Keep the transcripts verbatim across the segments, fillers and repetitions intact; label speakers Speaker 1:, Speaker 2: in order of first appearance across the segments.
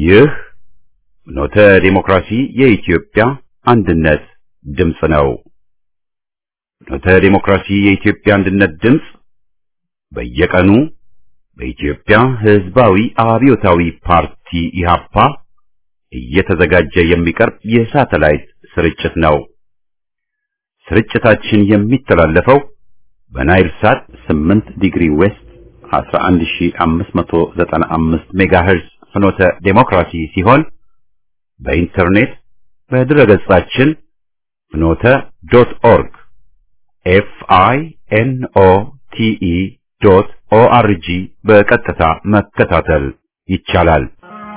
Speaker 1: ይህ ኖተ ዲሞክራሲ የኢትዮጵያ አንድነት ድምጽ ነው። ኖተ ዲሞክራሲ የኢትዮጵያ አንድነት ድምጽ በየቀኑ በኢትዮጵያ ሕዝባዊ አብዮታዊ ፓርቲ ኢህአፓ እየተዘጋጀ የሚቀርብ የሳተላይት ስርጭት ነው። ስርጭታችን የሚተላለፈው በናይል ሳት ስምንት ዲግሪ ዌስት አስራ አንድ ሺህ አምስት መቶ ዘጠና አምስት ሜጋሄርዝ ፍኖተ ዲሞክራሲ ሲሆን በኢንተርኔት በድረገጻችን ፍኖተ ዶት ኦርግ ኤፍ አይ ኤን ኦ ቲ ኢ ዶት ኦ አር ጂ በቀጥታ መከታተል ይቻላል።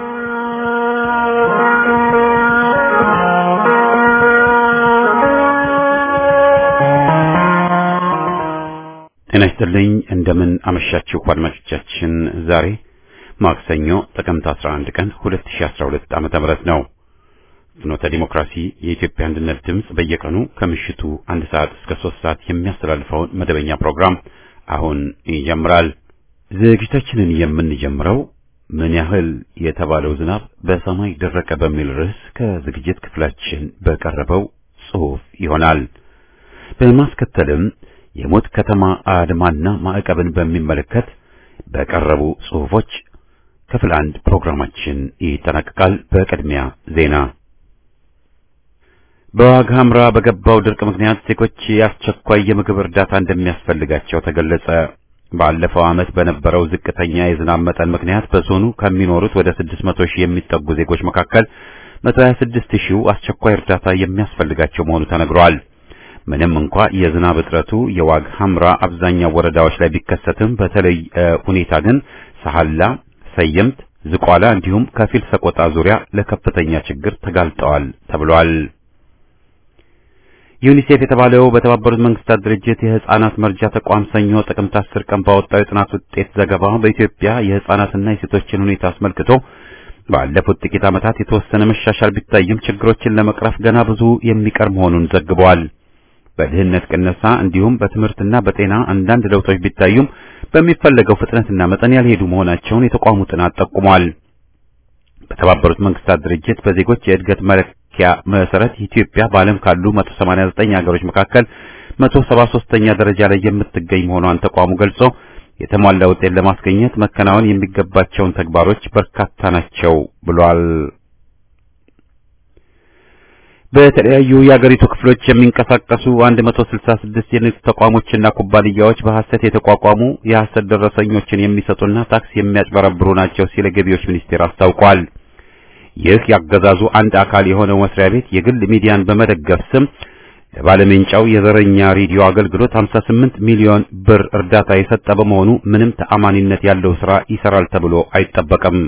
Speaker 1: ጤና ይስጥልኝ። እንደምን አመሻችሁ አድማጮቻችን። ዛሬ ማክሰኞ ጥቅምት አስራ አንድ ቀን ሁለት ሺህ አስራ ሁለት ዓመተ ምህረት ነው። ፍኖተ ዲሞክራሲ የኢትዮጵያ አንድነት ድምጽ በየቀኑ ከምሽቱ አንድ ሰዓት እስከ ሶስት ሰዓት የሚያስተላልፈውን መደበኛ ፕሮግራም አሁን ይጀምራል። ዝግጅታችንን የምንጀምረው ምን ያህል የተባለው ዝናብ በሰማይ ደረቀ በሚል ርዕስ ከዝግጅት ክፍላችን በቀረበው ጽሑፍ ይሆናል። በማስከተልም የሞት ከተማ አድማና ማዕቀብን በሚመለከት በቀረቡ ጽሑፎች ክፍል አንድ ፕሮግራማችን ይጠናቀቃል። በቅድሚያ ዜና። በዋግ ኽምራ በገባው ድርቅ ምክንያት ዜጎች የአስቸኳይ የምግብ እርዳታ እንደሚያስፈልጋቸው ተገለጸ። ባለፈው ዓመት በነበረው ዝቅተኛ የዝናብ መጠን ምክንያት በዞኑ ከሚኖሩት ወደ ስድስት መቶ ሺህ የሚጠጉ ዜጎች መካከል መቶ ሀያ ስድስት ሺህ አስቸኳይ እርዳታ የሚያስፈልጋቸው መሆኑ ተነግሯል። ምንም እንኳ የዝናብ እጥረቱ የዋግ ኽምራ አብዛኛው ወረዳዎች ላይ ቢከሰትም በተለይ ሁኔታ ግን ሳህላ፣ ሰየምት፣ ዝቋላ እንዲሁም ከፊል ሰቆጣ ዙሪያ ለከፍተኛ ችግር ተጋልጠዋል ተብሏል። ዩኒሴፍ የተባለው በተባበሩት መንግስታት ድርጅት የህፃናት መርጃ ተቋም ሰኞ ጥቅምት አስር ቀን ባወጣው የጥናት ውጤት ዘገባ በኢትዮጵያ የህፃናትና የሴቶችን ሁኔታ አስመልክቶ ባለፉት ጥቂት ዓመታት የተወሰነ መሻሻል ቢታይም ችግሮችን ለመቅረፍ ገና ብዙ የሚቀር መሆኑን ዘግቧል። በድህነት ቅነሳ እንዲሁም በትምህርትና በጤና አንዳንድ ለውጦች ቢታዩም በሚፈለገው ፍጥነትና መጠን ያልሄዱ መሆናቸውን የተቋሙ ጥናት ጠቁሟል። በተባበሩት መንግስታት ድርጅት በዜጎች የእድገት መለኪያ መሰረት ኢትዮጵያ በዓለም ካሉ መቶ ሰማንያ ዘጠኝ ሀገሮች መካከል መቶ ሰባ ሶስተኛ ደረጃ ላይ የምትገኝ መሆኗን ተቋሙ ገልጾ የተሟላ ውጤት ለማስገኘት መከናወን የሚገባቸውን ተግባሮች በርካታ ናቸው ብሏል። በተለያዩ የአገሪቱ ክፍሎች የሚንቀሳቀሱ አንድ መቶ ስልሳ ስድስት የንግድ ተቋሞችና ኩባንያዎች በሐሰት የተቋቋሙ የሐሰት ደረሰኞችን የሚሰጡና ታክስ የሚያጭበረብሩ ናቸው ሲል ገቢዎች ሚኒስቴር አስታውቋል። ይህ ያገዛዙ አንድ አካል የሆነው መስሪያ ቤት የግል ሚዲያን በመደገፍ ስም ለባለሜንጫው የዘረኛ ሬዲዮ አገልግሎት ሃምሳ ስምንት ሚሊዮን ብር እርዳታ የሰጠ በመሆኑ ምንም ተአማኒነት ያለው ስራ ይሰራል ተብሎ አይጠበቅም።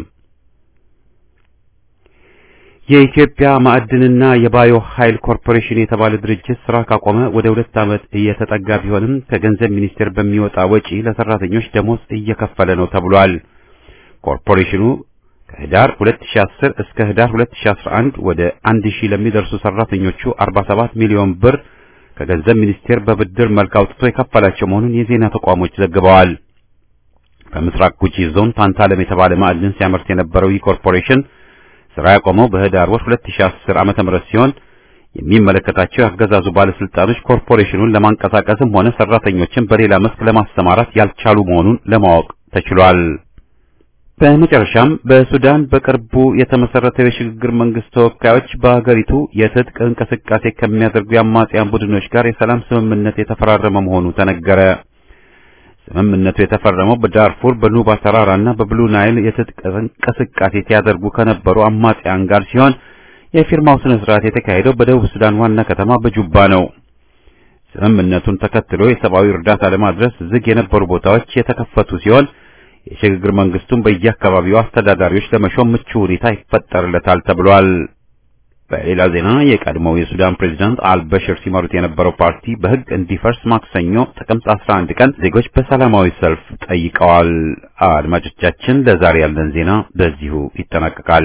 Speaker 1: የኢትዮጵያ ማዕድንና የባዮ ኃይል ኮርፖሬሽን የተባለ ድርጅት ስራ ካቆመ ወደ ሁለት ዓመት እየተጠጋ ቢሆንም ከገንዘብ ሚኒስቴር በሚወጣ ወጪ ለሰራተኞች ደሞዝ እየከፈለ ነው ተብሏል። ኮርፖሬሽኑ ከህዳር ሁለት ሺህ አስር እስከ ህዳር ሁለት ሺህ አስራ አንድ ወደ አንድ ሺህ ለሚደርሱ ሰራተኞቹ አርባ ሰባት ሚሊዮን ብር ከገንዘብ ሚኒስቴር በብድር መልክ አውጥቶ የከፈላቸው መሆኑን የዜና ተቋሞች ዘግበዋል። በምስራቅ ጉጂ ዞን ታንታለም የተባለ ማዕድን ሲያመርት የነበረው ይህ ኮርፖሬሽን ስራ ያቆመው በህዳር ወር ሁለት ሺህ አስር ዓመተ ምህረት ሲሆን የሚመለከታቸው ያገዛዙ ባለስልጣኖች ኮርፖሬሽኑን ለማንቀሳቀስም ሆነ ሰራተኞችን በሌላ መስክ ለማሰማራት ያልቻሉ መሆኑን ለማወቅ ተችሏል። በመጨረሻም በሱዳን በቅርቡ የተመሰረተው የሽግግር መንግስት ተወካዮች በአገሪቱ የትጥቅ እንቅስቃሴ ከሚያደርጉ የአማጽያን ቡድኖች ጋር የሰላም ስምምነት የተፈራረመ መሆኑ ተነገረ። ስምምነቱ የተፈረመው በዳርፉር በኑባ ተራራና በብሉ ናይል የትጥቅ እንቅስቃሴ ሲያደርጉ ከነበሩ አማጽያን ጋር ሲሆን የፊርማው ስነ ስርዓት የተካሄደው በደቡብ ሱዳን ዋና ከተማ በጁባ ነው። ስምምነቱን ተከትሎ የሰብአዊ እርዳታ ለማድረስ ዝግ የነበሩ ቦታዎች የተከፈቱ ሲሆን የሽግግር መንግስቱን በየአካባቢው አስተዳዳሪዎች ለመሾም ምቹ ሁኔታ ይፈጠርለታል ተብሏል። በሌላ ዜና የቀድሞው የሱዳን ፕሬዝዳንት አልበሽር ሲመሩት የነበረው ፓርቲ በህግ እንዲፈርስ ማክሰኞ ጥቅምት አስራ አንድ ቀን ዜጎች በሰላማዊ ሰልፍ ጠይቀዋል። አድማጮቻችን ለዛሬ ያለን ዜና በዚሁ ይጠናቀቃል።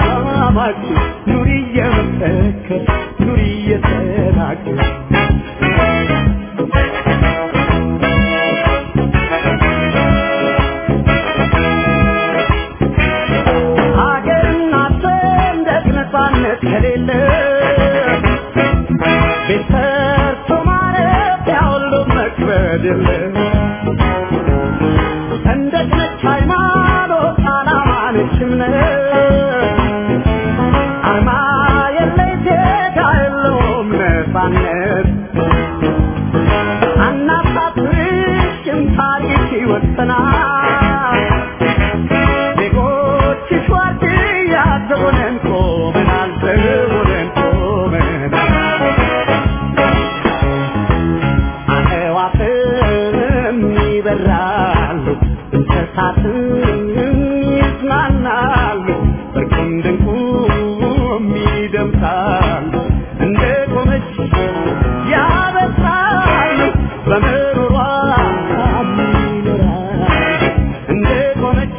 Speaker 2: Nuri yemek, nuri yemek. የሌለ ቤተርቶ ማረፍ ያውሎ መክበድ የለ እንደነች ሃይማኖት አላማነች እምነት አርማ የለይ ዜጋ የለውም ነፃነት አናሳፍርሽም ታሪክ ይወሰናል ዜጎችሽ ዋርድያ ዘቦነን ቆመናል ዘቦነን ቆመናል አዕዋፍም ይበራሉ እንስሳትም ይዝናናሉ በርቁም ድንቁም ይደምቃሉ እንደ ቆመች ያበስራሉ በምሮሯ ይኖራሉ እንደ ቆመች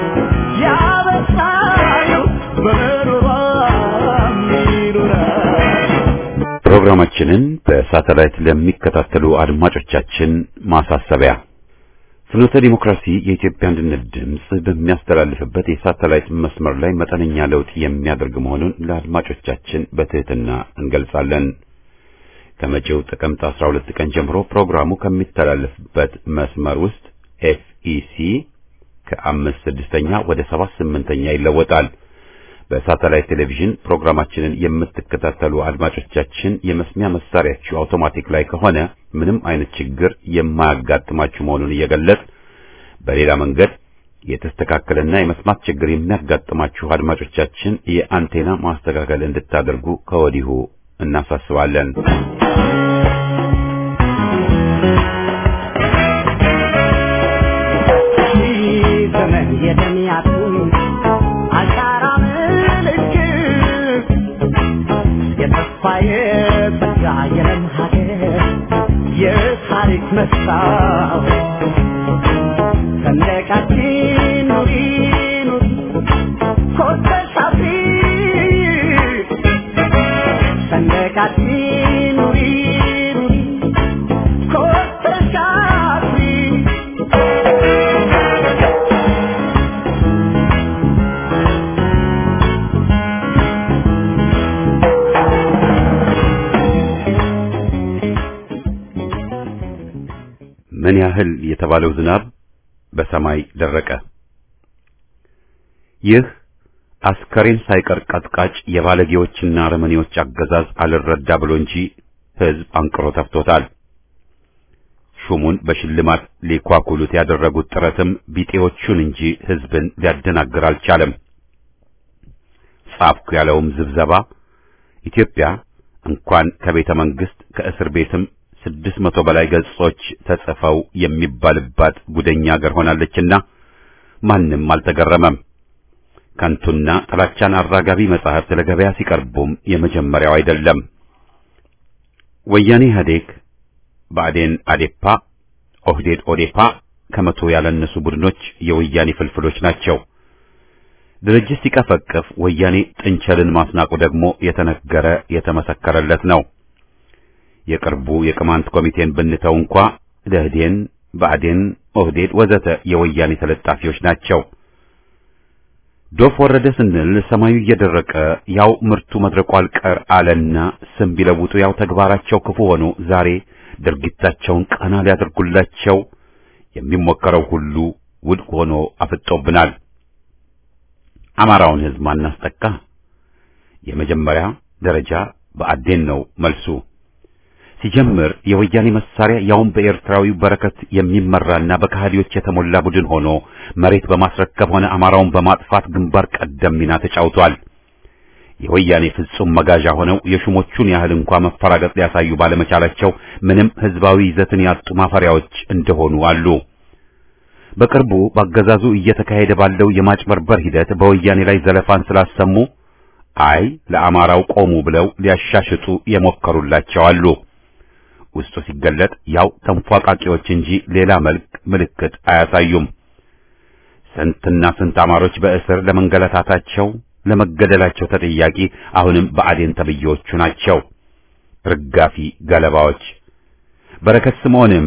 Speaker 2: ያበስራሉ በምሮሯ ይኖራሉ።
Speaker 1: ፕሮግራማችንን በሳተላይት ለሚከታተሉ አድማጮቻችን ማሳሰቢያ ፍኖተ ዲሞክራሲ የኢትዮጵያ አንድነት ድምጽ በሚያስተላልፍበት የሳተላይት መስመር ላይ መጠነኛ ለውጥ የሚያደርግ መሆኑን ለአድማጮቻችን በትህትና እንገልጻለን። ከመጪው ጥቅምት አስራ ሁለት ቀን ጀምሮ ፕሮግራሙ ከሚተላለፍበት መስመር ውስጥ ኤፍኢሲ ከአምስት ስድስተኛ ወደ ሰባት ስምንተኛ ይለወጣል። በሳተላይት ቴሌቪዥን ፕሮግራማችንን የምትከታተሉ አድማጮቻችን የመስሚያ መሳሪያችሁ አውቶማቲክ ላይ ከሆነ ምንም አይነት ችግር የማያጋጥማችሁ መሆኑን እየገለጽ በሌላ መንገድ የተስተካከለና የመስማት ችግር የሚያጋጥማችሁ አድማጮቻችን የአንቴና ማስተካከል እንድታደርጉ ከወዲሁ እናሳስባለን።
Speaker 2: ዘመን የደሚያቱ አሻራ ምልክት የተስፋዬ በጋ የለም ሀገር የታሪክ መስታወት ሰንደቃችን ኑሪ ኑሪ ኮርተሽ አብሪ ሰንደቃችን ኑሪ ኑሪ ኮርተሽ አብሪ
Speaker 1: ምን ያህል የተባለው ዝናብ በሰማይ ደረቀ። ይህ አስከሬን ሳይቀር ቀጥቃጭ የባለጌዎችና አረመኔዎች አገዛዝ አልረዳ ብሎ እንጂ ሕዝብ አንቅሮ ተፍቶታል። ሹሙን በሽልማት ሊኳኩሉት ያደረጉት ጥረትም ቢጤዎቹን እንጂ ሕዝብን ሊያደናግር አልቻለም። ጻፍኩ ያለውም ዝብዘባ ኢትዮጵያ እንኳን ከቤተ መንግስት ከእስር ቤትም ስድስት መቶ በላይ ገጾች ተጽፈው የሚባልባት ጉደኛ ሀገር ሆናለችና ማንም አልተገረመም። ከንቱና ጥላቻን አራጋቢ መጻሕፍት ለገበያ ሲቀርቡም የመጀመሪያው አይደለም። ወያኔ ኢህአዴግ፣ ብአዴን አዴፓ፣ ኦህዴድ ኦዴፓ ከመቶ ያላነሱ ቡድኖች የወያኔ ፍልፍሎች ናቸው። ድርጅት ሲቀፈቅፍ ወያኔ ጥንቸልን ማስናቁ ደግሞ የተነገረ የተመሰከረለት ነው። የቅርቡ የቅማንት ኮሚቴን ብንተው እንኳ ደህዴን፣ ብአዴን፣ ኦህዴድ ወዘተ የወያኔ ተለጣፊዎች ናቸው። ዶፍ ወረደ ስንል ሰማዩ እየደረቀ ያው ምርቱ መድረቁ አልቀር አለና ስም ቢለውጡ ያው ተግባራቸው ክፉ ሆኖ ዛሬ ድርጊታቸውን ቀና ሊያደርጉላቸው የሚሞከረው ሁሉ ውድቅ ሆኖ አፍጦብናል። አማራውን ሕዝብ ማናስጠቃ? የመጀመሪያ ደረጃ ብአዴን ነው መልሱ። ሲጀምር የወያኔ መሳሪያ ያውም በኤርትራዊው በረከት የሚመራና በካህዲዎች የተሞላ ቡድን ሆኖ መሬት በማስረከብ ሆነ አማራውን በማጥፋት ግንባር ቀደም ሚና ተጫውቷል። የወያኔ ፍጹም መጋዣ ሆነው የሹሞቹን ያህል እንኳን መፈራገጥ ሊያሳዩ ባለመቻላቸው ምንም ህዝባዊ ይዘትን ያጡ ማፈሪያዎች እንደሆኑ አሉ። በቅርቡ በአገዛዙ እየተካሄደ ባለው የማጭበርበር ሂደት በወያኔ ላይ ዘለፋን ስላሰሙ አይ ለአማራው ቆሙ ብለው ሊያሻሽጡ የሞከሩላቸው አሉ። ውስጡ ሲገለጥ ያው ተንፏቃቂዎች እንጂ ሌላ መልክ ምልክት አያሳዩም። ስንትና ስንት አማሮች በእስር ለመንገላታታቸው ለመገደላቸው ተጠያቂ አሁንም ብአዴን ተብዬዎቹ ናቸው። ርጋፊ ገለባዎች። በረከት ስምዖንም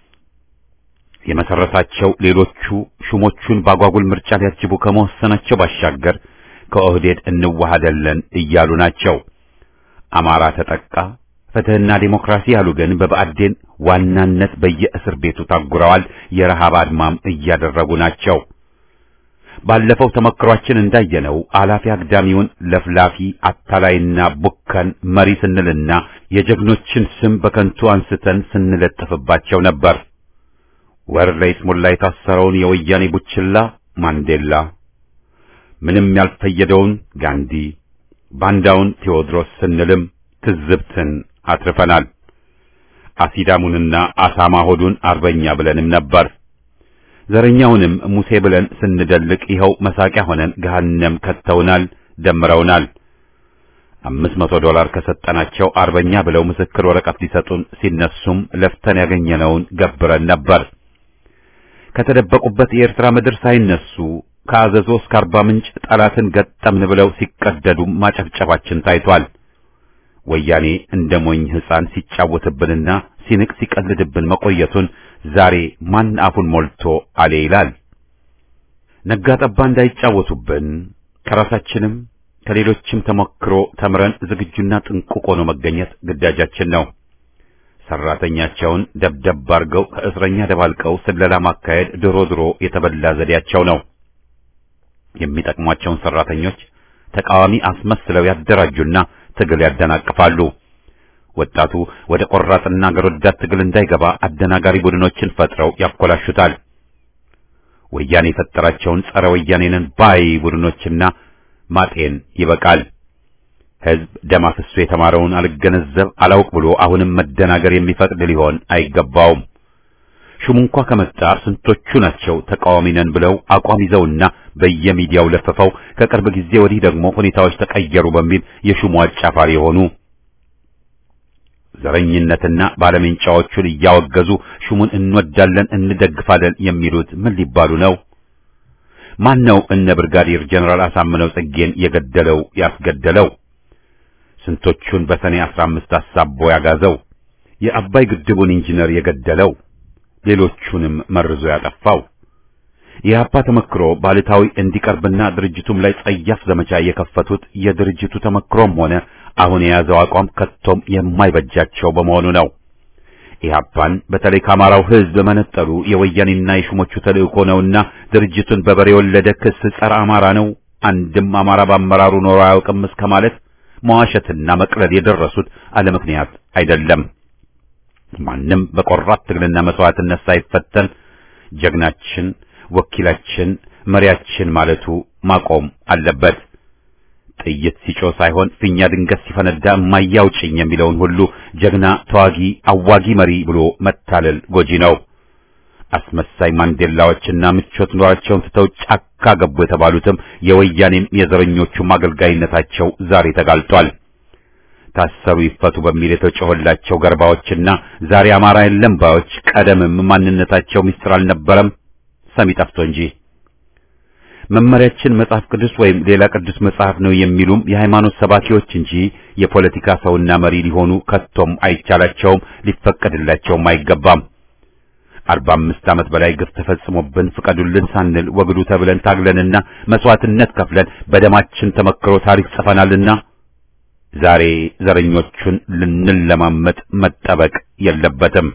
Speaker 1: የመሰረታቸው ሌሎቹ ሹሞቹን ባጓጉል ምርጫ ሊያጅቡ ከመወሰናቸው ባሻገር ከኦህዴድ እንዋሃደለን እያሉ ናቸው። አማራ ተጠቃ፣ ፍትህና ዲሞክራሲ ያሉ ግን በብአዴን ዋናነት በየእስር ቤቱ ታጉረዋል። የረሃብ አድማም እያደረጉ ናቸው። ባለፈው ተመክሯችን እንዳየነው አላፊ አግዳሚውን ለፍላፊ አታላይና ቡከን መሪ ስንልና የጀግኖችን ስም በከንቱ አንስተን ስንለጥፍባቸው ነበር። ወር ለይስሙላ የታሰረውን የወያኔ ቡችላ ማንዴላ፣ ምንም ያልፈየደውን ጋንዲ፣ ባንዳውን ቴዎድሮስ ስንልም ትዝብትን አትርፈናል። አሲዳሙንና አሳማ ሆዱን አርበኛ ብለንም ነበር። ዘረኛውንም ሙሴ ብለን ስንደልቅ ይኸው መሳቂያ ሆነን ገሃነም ከተውናል፣ ደምረውናል። አምስት መቶ ዶላር ከሰጠናቸው አርበኛ ብለው ምስክር ወረቀት ሊሰጡን ሲነሱም ለፍተን ያገኘነውን ገብረን ነበር። ከተደበቁበት የኤርትራ ምድር ሳይነሱ ከአዘዞ እስከ አርባ ምንጭ ጠላትን ገጠምን ብለው ሲቀደዱ ማጨፍጨፋችን ታይቷል። ወያኔ እንደ ሞኝ ሕፃን ሲጫወትብንና ሲንቅ ሲቀልድብን መቆየቱን ዛሬ ማን አፉን ሞልቶ አለ ይላል? ነጋ ጠባ እንዳይጫወቱብን ከራሳችንም ከሌሎችም ተሞክሮ ተምረን ዝግጁና ጥንቁቅ ሆኖ መገኘት ግዳጃችን ነው። ሰራተኛቸውን ደብደብ አድርገው ከእስረኛ ደባልቀው ስለላ ማካሄድ ድሮ ድሮ የተበላ ዘዴያቸው ነው። የሚጠቅሟቸውን ሰራተኞች ተቃዋሚ አስመስለው ያደራጁና ትግል ያደናቅፋሉ። ወጣቱ ወደ ቆራጥና አገር ወዳድ ትግል እንዳይገባ አደናጋሪ ቡድኖችን ፈጥረው ያኮላሹታል። ወያኔ የፈጠራቸውን ጸረ ወያኔንን ባይ ቡድኖችና ማጤን ይበቃል። ሕዝብ ደም አፍሶ የተማረውን አልገነዘብ አላውቅ ብሎ አሁንም መደናገር የሚፈቅድ ሊሆን አይገባውም። ሹሙ እንኳ ከመጣ ስንቶቹ ናቸው ተቃዋሚ ነን ብለው አቋም ይዘውና በየሚዲያው ለፈፈው ከቅርብ ጊዜ ወዲህ ደግሞ ሁኔታዎች ተቀየሩ በሚል የሹሙ አጫፋሪ የሆኑ ዘረኝነትና ባለመንጫዎቹን እያወገዙ ሹሙን እንወዳለን እንደግፋለን የሚሉት ምን ሊባሉ ነው? ማን ነው እነ ብርጋዴር ጀነራል አሳምነው ጽጌን የገደለው ያስገደለው? ስንቶቹን በሰኔ አስራ አምስት አሳቦ ያጋዘው? የአባይ ግድቡን ኢንጂነር የገደለው? ሌሎቹንም መርዞ ያጠፋው? የአፓ ተመክሮ ባልታዊ እንዲቀርብና ድርጅቱም ላይ ጸያፍ ዘመቻ የከፈቱት የድርጅቱ ተመክሮም ሆነ አሁን የያዘው አቋም ከቶም የማይበጃቸው በመሆኑ ነው። ኢህአፓን በተለይ ከአማራው ሕዝብ መነጠሉ የወያኔና የሹሞቹ ተልእኮ ነውና ድርጅቱን በበሬ የወለደ ክስ ጸረ አማራ ነው፣ አንድም አማራ በአመራሩ ኖሮ አያውቅም እስከማለት መዋሸትና መቅለድ የደረሱት አለ ምክንያት አይደለም። ማንም በቆራት ትግልና መስዋዕትነት ሳይፈተን ጀግናችን፣ ወኪላችን፣ መሪያችን ማለቱ ማቆም አለበት። ጥይት ሲጮህ ሳይሆን ፊኛ ድንገት ሲፈነዳ የማያውጭኝ የሚለውን ሁሉ ጀግና ተዋጊ አዋጊ መሪ ብሎ መታለል ጎጂ ነው። አስመሳይ ማንዴላዎችና ምቾት ኖራቸውን ትተው ጫካ ገቡ የተባሉትም የወያኔም የዘረኞቹም አገልጋይነታቸው ዛሬ ተጋልጧል። ታሰሩ ይፈቱ በሚል የተጮህላቸው ገርባዎችና ዛሬ አማራ የለም ባዮች ቀደምም ማንነታቸው ምስጢር አልነበረም፣ ሰሚ ጠፍቶ እንጂ። መመሪያችን መጽሐፍ ቅዱስ ወይም ሌላ ቅዱስ መጽሐፍ ነው የሚሉም የሃይማኖት ሰባኪዎች እንጂ የፖለቲካ ሰውና መሪ ሊሆኑ ከቶም አይቻላቸውም፣ ሊፈቀድላቸውም አይገባም። አርባ አምስት ዓመት በላይ ግፍ ተፈጽሞብን ፍቀዱልን ሳንል ወግዱ ተብለን ታግለንና መስዋዕትነት ከፍለን በደማችን ተመክሮ ታሪክ ጽፈናልና ዛሬ ዘረኞቹን ልንለማመጥ መጠበቅ የለበትም።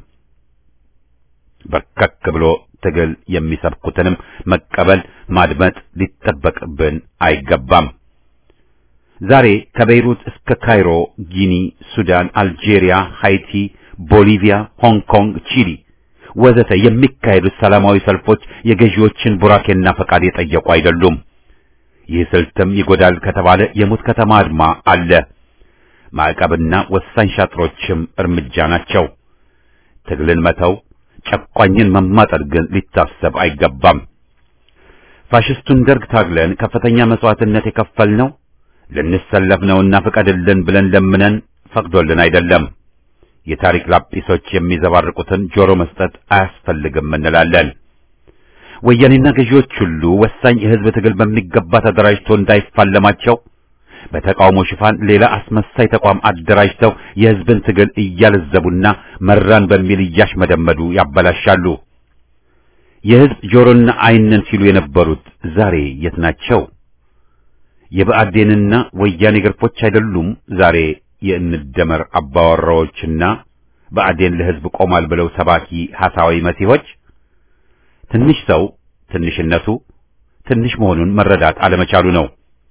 Speaker 1: በርከክ ብሎ ትግል የሚሰብኩትንም መቀበል ማድመጥ ሊጠበቅብን አይገባም። ዛሬ ከቤይሩት እስከ ካይሮ፣ ጊኒ፣ ሱዳን፣ አልጄሪያ፣ ሃይቲ፣ ቦሊቪያ፣ ሆንግ ኮንግ፣ ቺሊ ወዘተ የሚካሄዱት ሰላማዊ ሰልፎች የገዢዎችን ቡራኬና ፈቃድ የጠየቁ አይደሉም። ይህ ስልትም ይጎዳል ከተባለ የሙት ከተማ አድማ አለ። ማዕቀብና ወሳኝ ሻጥሮችም እርምጃ ናቸው። ትግልን መተው ጨቋኝን መማጠር ግን ሊታሰብ አይገባም። ፋሽስቱን ደርግ ታግለን ከፍተኛ መስዋዕትነት የከፈልነው ልንሰለፍ ነውና ፍቀድልን ብለን ለምነን ፈቅዶልን አይደለም። የታሪክ ላጲሶች የሚዘባርቁትን ጆሮ መስጠት አያስፈልግም እንላለን። ወያኔና ገዢዎች ሁሉ ወሳኝ የህዝብ ትግል በሚገባ ተደራጅቶ እንዳይፋለማቸው በተቃውሞ ሽፋን ሌላ አስመሳይ ተቋም አደራጅተው የህዝብን ትግል እያለዘቡና መራን በሚል እያሽመደመዱ ያበላሻሉ። የህዝብ ጆሮና ዓይንን ሲሉ የነበሩት ዛሬ የት ናቸው? የብአዴንና ወያኔ ግርፎች አይደሉም ዛሬ የእንደመር አባወራዎችና በአዴን ለህዝብ ቆማል ብለው ሰባኪ ሐሳዊ መሲሆች ትንሽ ሰው ትንሽነቱ ትንሽ መሆኑን መረዳት አለመቻሉ ነው።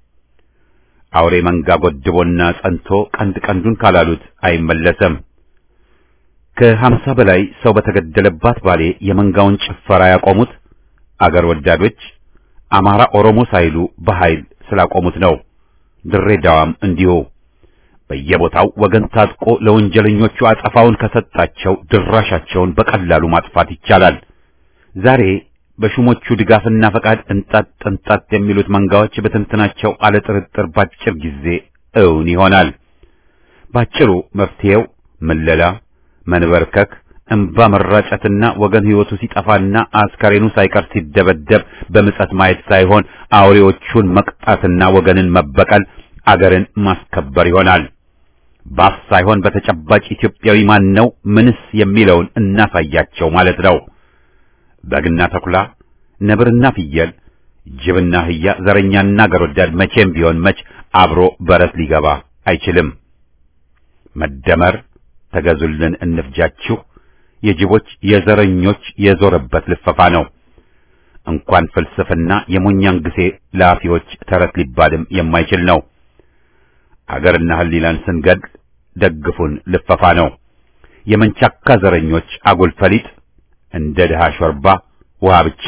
Speaker 1: አውሬ መንጋ ጎድቦና ጸንቶ ቀንድ ቀንዱን ካላሉት አይመለሰም። ከሀምሳ በላይ ሰው በተገደለባት ባሌ የመንጋውን ጭፈራ ያቆሙት አገር ወዳዶች አማራ ኦሮሞ ሳይሉ በኃይል ስላቆሙት ነው። ድሬዳዋም እንዲሁ በየቦታው ወገን ታጥቆ ለወንጀለኞቹ አጸፋውን ከሰጣቸው ድራሻቸውን በቀላሉ ማጥፋት ይቻላል። ዛሬ በሹሞቹ ድጋፍና ፈቃድ እንጣጥ እንጣጥ የሚሉት መንጋዎች በትንትናቸው አለ ጥርጥር ባጭር ጊዜ እውን ይሆናል። ባጭሩ መፍትሄው ምለላ፣ መንበርከክ፣ እንባ መራጨትና ወገን ህይወቱ ሲጠፋና አስከሬኑ ሳይቀር ሲደበደብ በምጸት ማየት ሳይሆን አውሬዎቹን መቅጣትና ወገንን መበቀል፣ አገርን ማስከበር ይሆናል። ባፍ ሳይሆን በተጨባጭ ኢትዮጵያዊ ማን ነው ምንስ የሚለውን እናሳያቸው ማለት ነው። በግና ተኩላ፣ ነብርና ፍየል፣ ጅብና አህያ፣ ዘረኛና አገር ወዳድ መቼም ቢሆን መች አብሮ በረት ሊገባ አይችልም። መደመር፣ ተገዙልን፣ እንፍጃችሁ የጅቦች የዘረኞች የዞረበት ልፈፋ ነው። እንኳን ፍልስፍና የሞኛን ግሴ ላፊዎች ተረት ሊባልም የማይችል ነው። አገርና ህሊናን ስንገድ ደግፉን ልፈፋ ነው። የመንቻካ ዘረኞች አጉል ፈሊጥ እንደ ድሃ ሾርባ ውሃ ብቻ።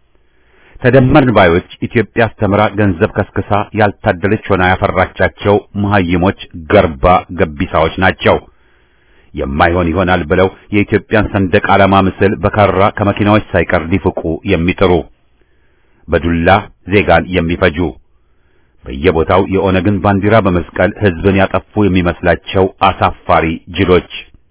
Speaker 1: ተደመርን ባዮች ኢትዮጵያ አስተምራ ገንዘብ ከስክሳ ያልታደለች ሆና ያፈራቻቸው መሃይሞች ገርባ ገቢሳዎች ናቸው። የማይሆን ይሆናል ብለው የኢትዮጵያን ሰንደቅ ዓላማ ምስል በካራ ከመኪናዎች ሳይቀር ሊፍቁ የሚጥሩ በዱላ ዜጋን የሚፈጁ በየቦታው የኦነግን ባንዲራ በመስቀል ህዝብን ያጠፉ የሚመስላቸው አሳፋሪ ጅሎች።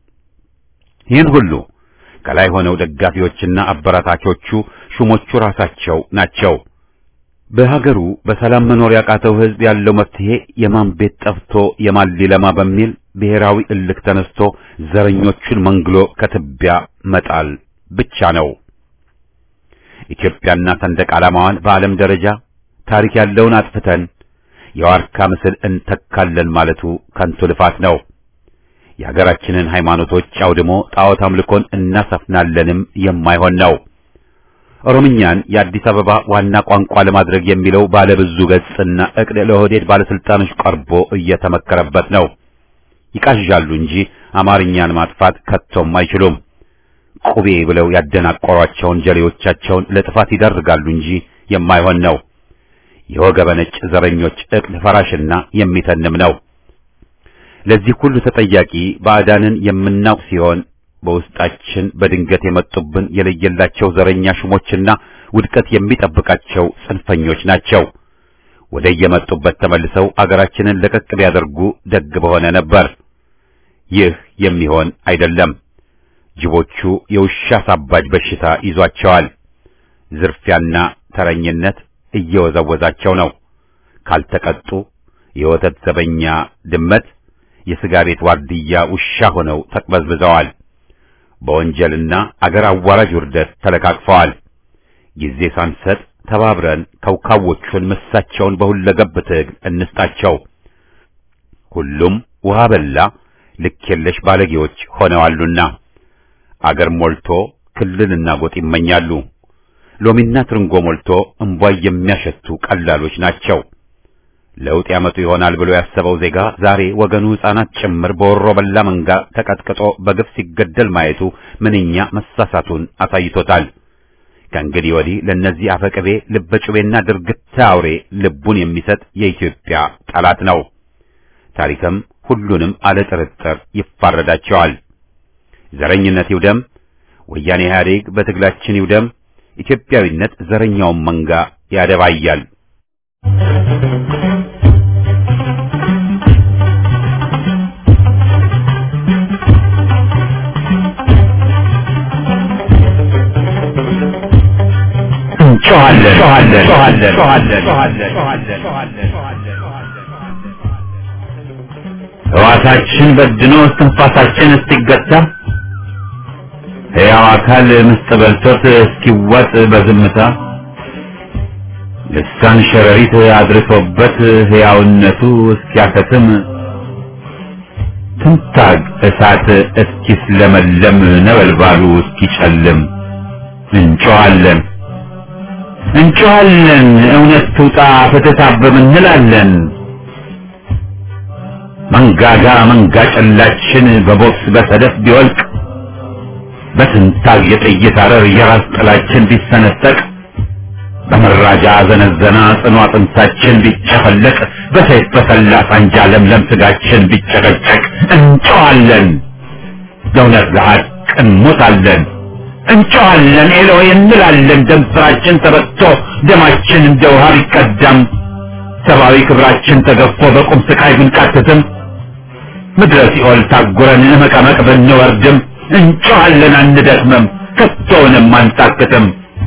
Speaker 1: ይህን ሁሉ ከላይ ሆነው ደጋፊዎችና አበራታቾቹ ሹሞቹ ራሳቸው ናቸው። በሀገሩ በሰላም መኖር ያቃተው ህዝብ ያለው መፍትሄ የማን ቤት ጠፍቶ የማን ሊለማ በሚል ብሔራዊ እልክ ተነስቶ ዘረኞቹን መንግሎ ከትቢያ መጣል ብቻ ነው። ኢትዮጵያና ሰንደቅ ዓላማዋን በዓለም ደረጃ ታሪክ ያለውን አጥፍተን የዋርካ ምስል እንተካለን ማለቱ ከንቱ ልፋት ነው። የሀገራችንን ሃይማኖቶች አውድሞ ጣዖት አምልኮን እናሰፍናለንም የማይሆን ነው። ኦሮምኛን የአዲስ አበባ ዋና ቋንቋ ለማድረግ የሚለው ባለብዙ ገጽና እቅድ ለኦህዴድ ባለስልጣኖች ቀርቦ እየተመከረበት ነው። ይቃዣሉ እንጂ አማርኛን ማጥፋት ከቶም አይችሉም። ቁቤ ብለው ያደናቆሯቸውን ጀሌዎቻቸውን ለጥፋት ይዳርጋሉ እንጂ የማይሆን ነው። የወገበ ነጭ ዘረኞች እቅድ ፈራሽና የሚተንም ነው። ለዚህ ሁሉ ተጠያቂ ባዕዳንን የምናውቅ ሲሆን በውስጣችን በድንገት የመጡብን የለየላቸው ዘረኛ ሹሞችና ውድቀት የሚጠብቃቸው ጽንፈኞች ናቸው። ወደ የመጡበት ተመልሰው አገራችንን ለቀቅ ቢያደርጉ ደግ በሆነ ነበር። ይህ የሚሆን አይደለም። ጅቦቹ የውሻ ሳባጅ በሽታ ይዟቸዋል። ዝርፊያና ተረኝነት እየወዘወዛቸው ነው። ካልተቀጡ የወተት ዘበኛ ድመት፣ የስጋ ቤት ዋርድያ ውሻ ሆነው ተቅበዝብዘዋል። በወንጀልና አገር አዋራጅ ውርደት ተለቃቅፈዋል። ጊዜ ሳንሰጥ ተባብረን ከውካዎቹን ምሳቸውን በሁለገብ ትግል እንስጣቸው። ሁሉም ውሃ በላ ልክ የለሽ ባለጌዎች ሆነዋሉና አገር ሞልቶ ክልልና ጎጥ ይመኛሉ። ሎሚና ትርንጎ ሞልቶ እንቧይ የሚያሸቱ ቀላሎች ናቸው። ለውጥ ያመጡ ይሆናል ብሎ ያሰበው ዜጋ ዛሬ ወገኑ ሕፃናት ጭምር በወሮ በላ መንጋ ተቀጥቅጦ በግፍ ሲገደል ማየቱ ምንኛ መሳሳቱን አሳይቶታል። ከእንግዲህ ወዲህ ለነዚህ አፈቅቤ ልበጩቤና ድርግታ አውሬ ልቡን የሚሰጥ የኢትዮጵያ ጠላት ነው። ታሪክም ሁሉንም አለ ጥርጥር ይፋረዳቸዋል። ዘረኝነት ይውደም፣ ወያኔ ኢህአዴግ በትግላችን ይውደም፣ ኢትዮጵያዊነት ዘረኛውን መንጋ ያደባያል። ሕዋሳችን በድኖ እስትንፋሳችን እስኪገታ ሕያው አካል ምስጥ በልቶት እስኪዋጥ በዝምታ ልሳን ሸረሪት አድርሶበት ሕያውነቱ እስኪያከትም በትንታግ እሳት እስኪስለመለም ነበልባሉ እስኪጨልም እንጮሃለን እንጮሃለን እውነት ትውጣ ፍትህ ታብብ እንላለን። መንጋጋ መንጋ ጨላችን በቦክስ በሰደፍ ቢወልቅ በትንታግ የጥይት አረር የራስ ጥላችን ቢሰነጠቅ በመራጃ ዘነዘና ጽኑ አጥንታችን ቢጨፈለቅ በሰይፍ በሰላ ሳንጃ ለምለም ስጋችን ቢጨቀጨቅ እንጮሃለን ለእውነት ለሐቅ እንሞታለን። እንጮሃለን ኤሎይ እንላለን ደም ስራችን ተበቶ ደማችን እንደ ውሃ ቢቀዳም ሰብአዊ ክብራችን ተገፎ በቁም ስቃይ ብንቃትትም ምድረ ሲኦል ታጉረን መቀመቅ ብንወርድም እንጮሃለን አንደክምም ከቶንም አንታክትም።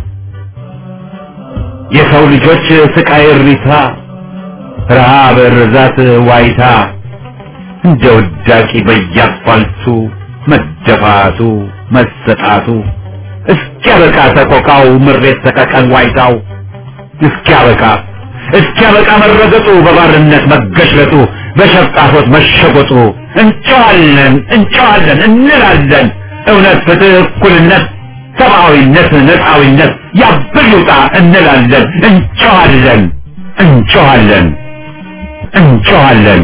Speaker 1: የሰው ልጆች ስቃይ እሪታ ረሃብ ርዛት ዋይታ እንደ ውዳቂ በየአስፋልቱ መደፋቱ መሰጣቱ እስኪያበቃ ሰቆቃው ምሬት ሰቀቀን ዋይታው እስኪያበቃ እስኪያበቃ መረገጡ በባርነት መገሽለጡ በሸፍጣፎት መሸጎጡ እንጮሃለን እንጮሃለን እንላለን እውነት ፍትህ እኩልነት ሰብአዊነት ነፃዊነት ያብል ይውጣ እንላለን እንጮሃለን እንጮሃለን እንጮሃለን።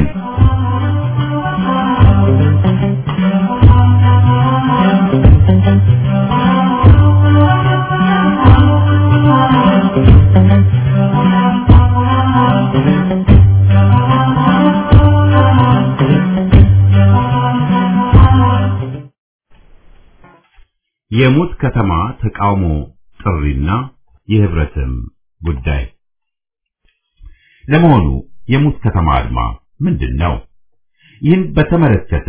Speaker 1: የሙት ከተማ ተቃውሞ ጥሪና የህብረትም ጉዳይ። ለመሆኑ የሙት ከተማ አድማ ምንድነው? ይህን በተመለከተ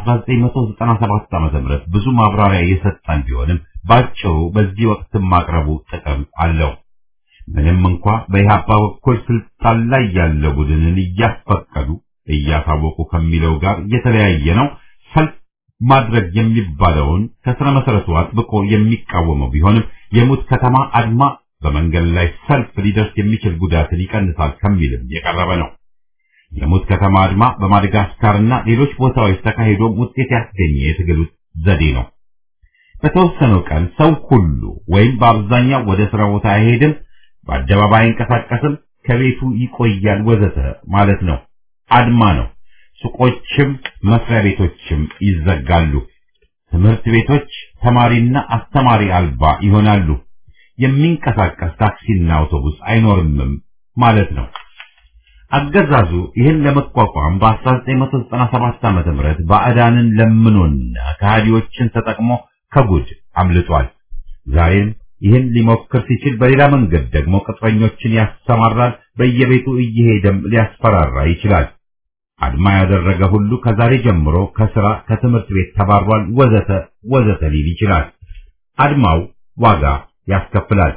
Speaker 1: በ1997 ዓመተ ምህረት ብዙ ማብራሪያ የሰጠን ቢሆንም ባጭሩ በዚህ ወቅት ማቅረቡ ጥቅም አለው። ምንም እንኳ በኢህአፓ በኩል ስልጣን ላይ ያለ ቡድንን እያፈቀዱ እያሳወቁ ከሚለው ጋር የተለያየ ነው። ሰልፍ ማድረግ የሚባለውን ከስረ መሰረቱ አጥብቆ የሚቃወመው ቢሆንም የሙት ከተማ አድማ በመንገድ ላይ ሰልፍ ሊደርስ የሚችል ጉዳትን ይቀንሳል ከሚልም የቀረበ ነው። የሙት ከተማ አድማ በማዳጋስካርና ሌሎች ቦታዎች ተካሂዶ ውጤት ያስገኘ የትግል ዘዴ ነው። በተወሰነው ቀን ሰው ሁሉ ወይም በአብዛኛው ወደ ስራ ቦታ አይሄድም፣ በአደባባይ አይንቀሳቀስም፣ ከቤቱ ይቆያል ወዘተ ማለት ነው። አድማ ነው። ሱቆችም መስሪያ ቤቶችም ይዘጋሉ። ትምህርት ቤቶች ተማሪና አስተማሪ አልባ ይሆናሉ። የሚንቀሳቀስ ታክሲና አውቶቡስ አይኖርምም ማለት ነው። አገዛዙ ይህን ለመቋቋም በ1997 ዓመተ ምህረት ባዕዳንን ለምኖና ከሃዲዎችን ተጠቅሞ ከጉድ አምልጧል። ዛሬም ይህን ሊሞክር ሲችል በሌላ መንገድ ደግሞ ቅጥረኞችን ያሰማራል። በየቤቱ እየሄደም ሊያስፈራራ ይችላል። አድማ ያደረገ ሁሉ ከዛሬ ጀምሮ ከስራ ከትምህርት ቤት ተባሯል ወዘተ ወዘተ ሊል ይችላል። አድማው ዋጋ ያስከፍላል።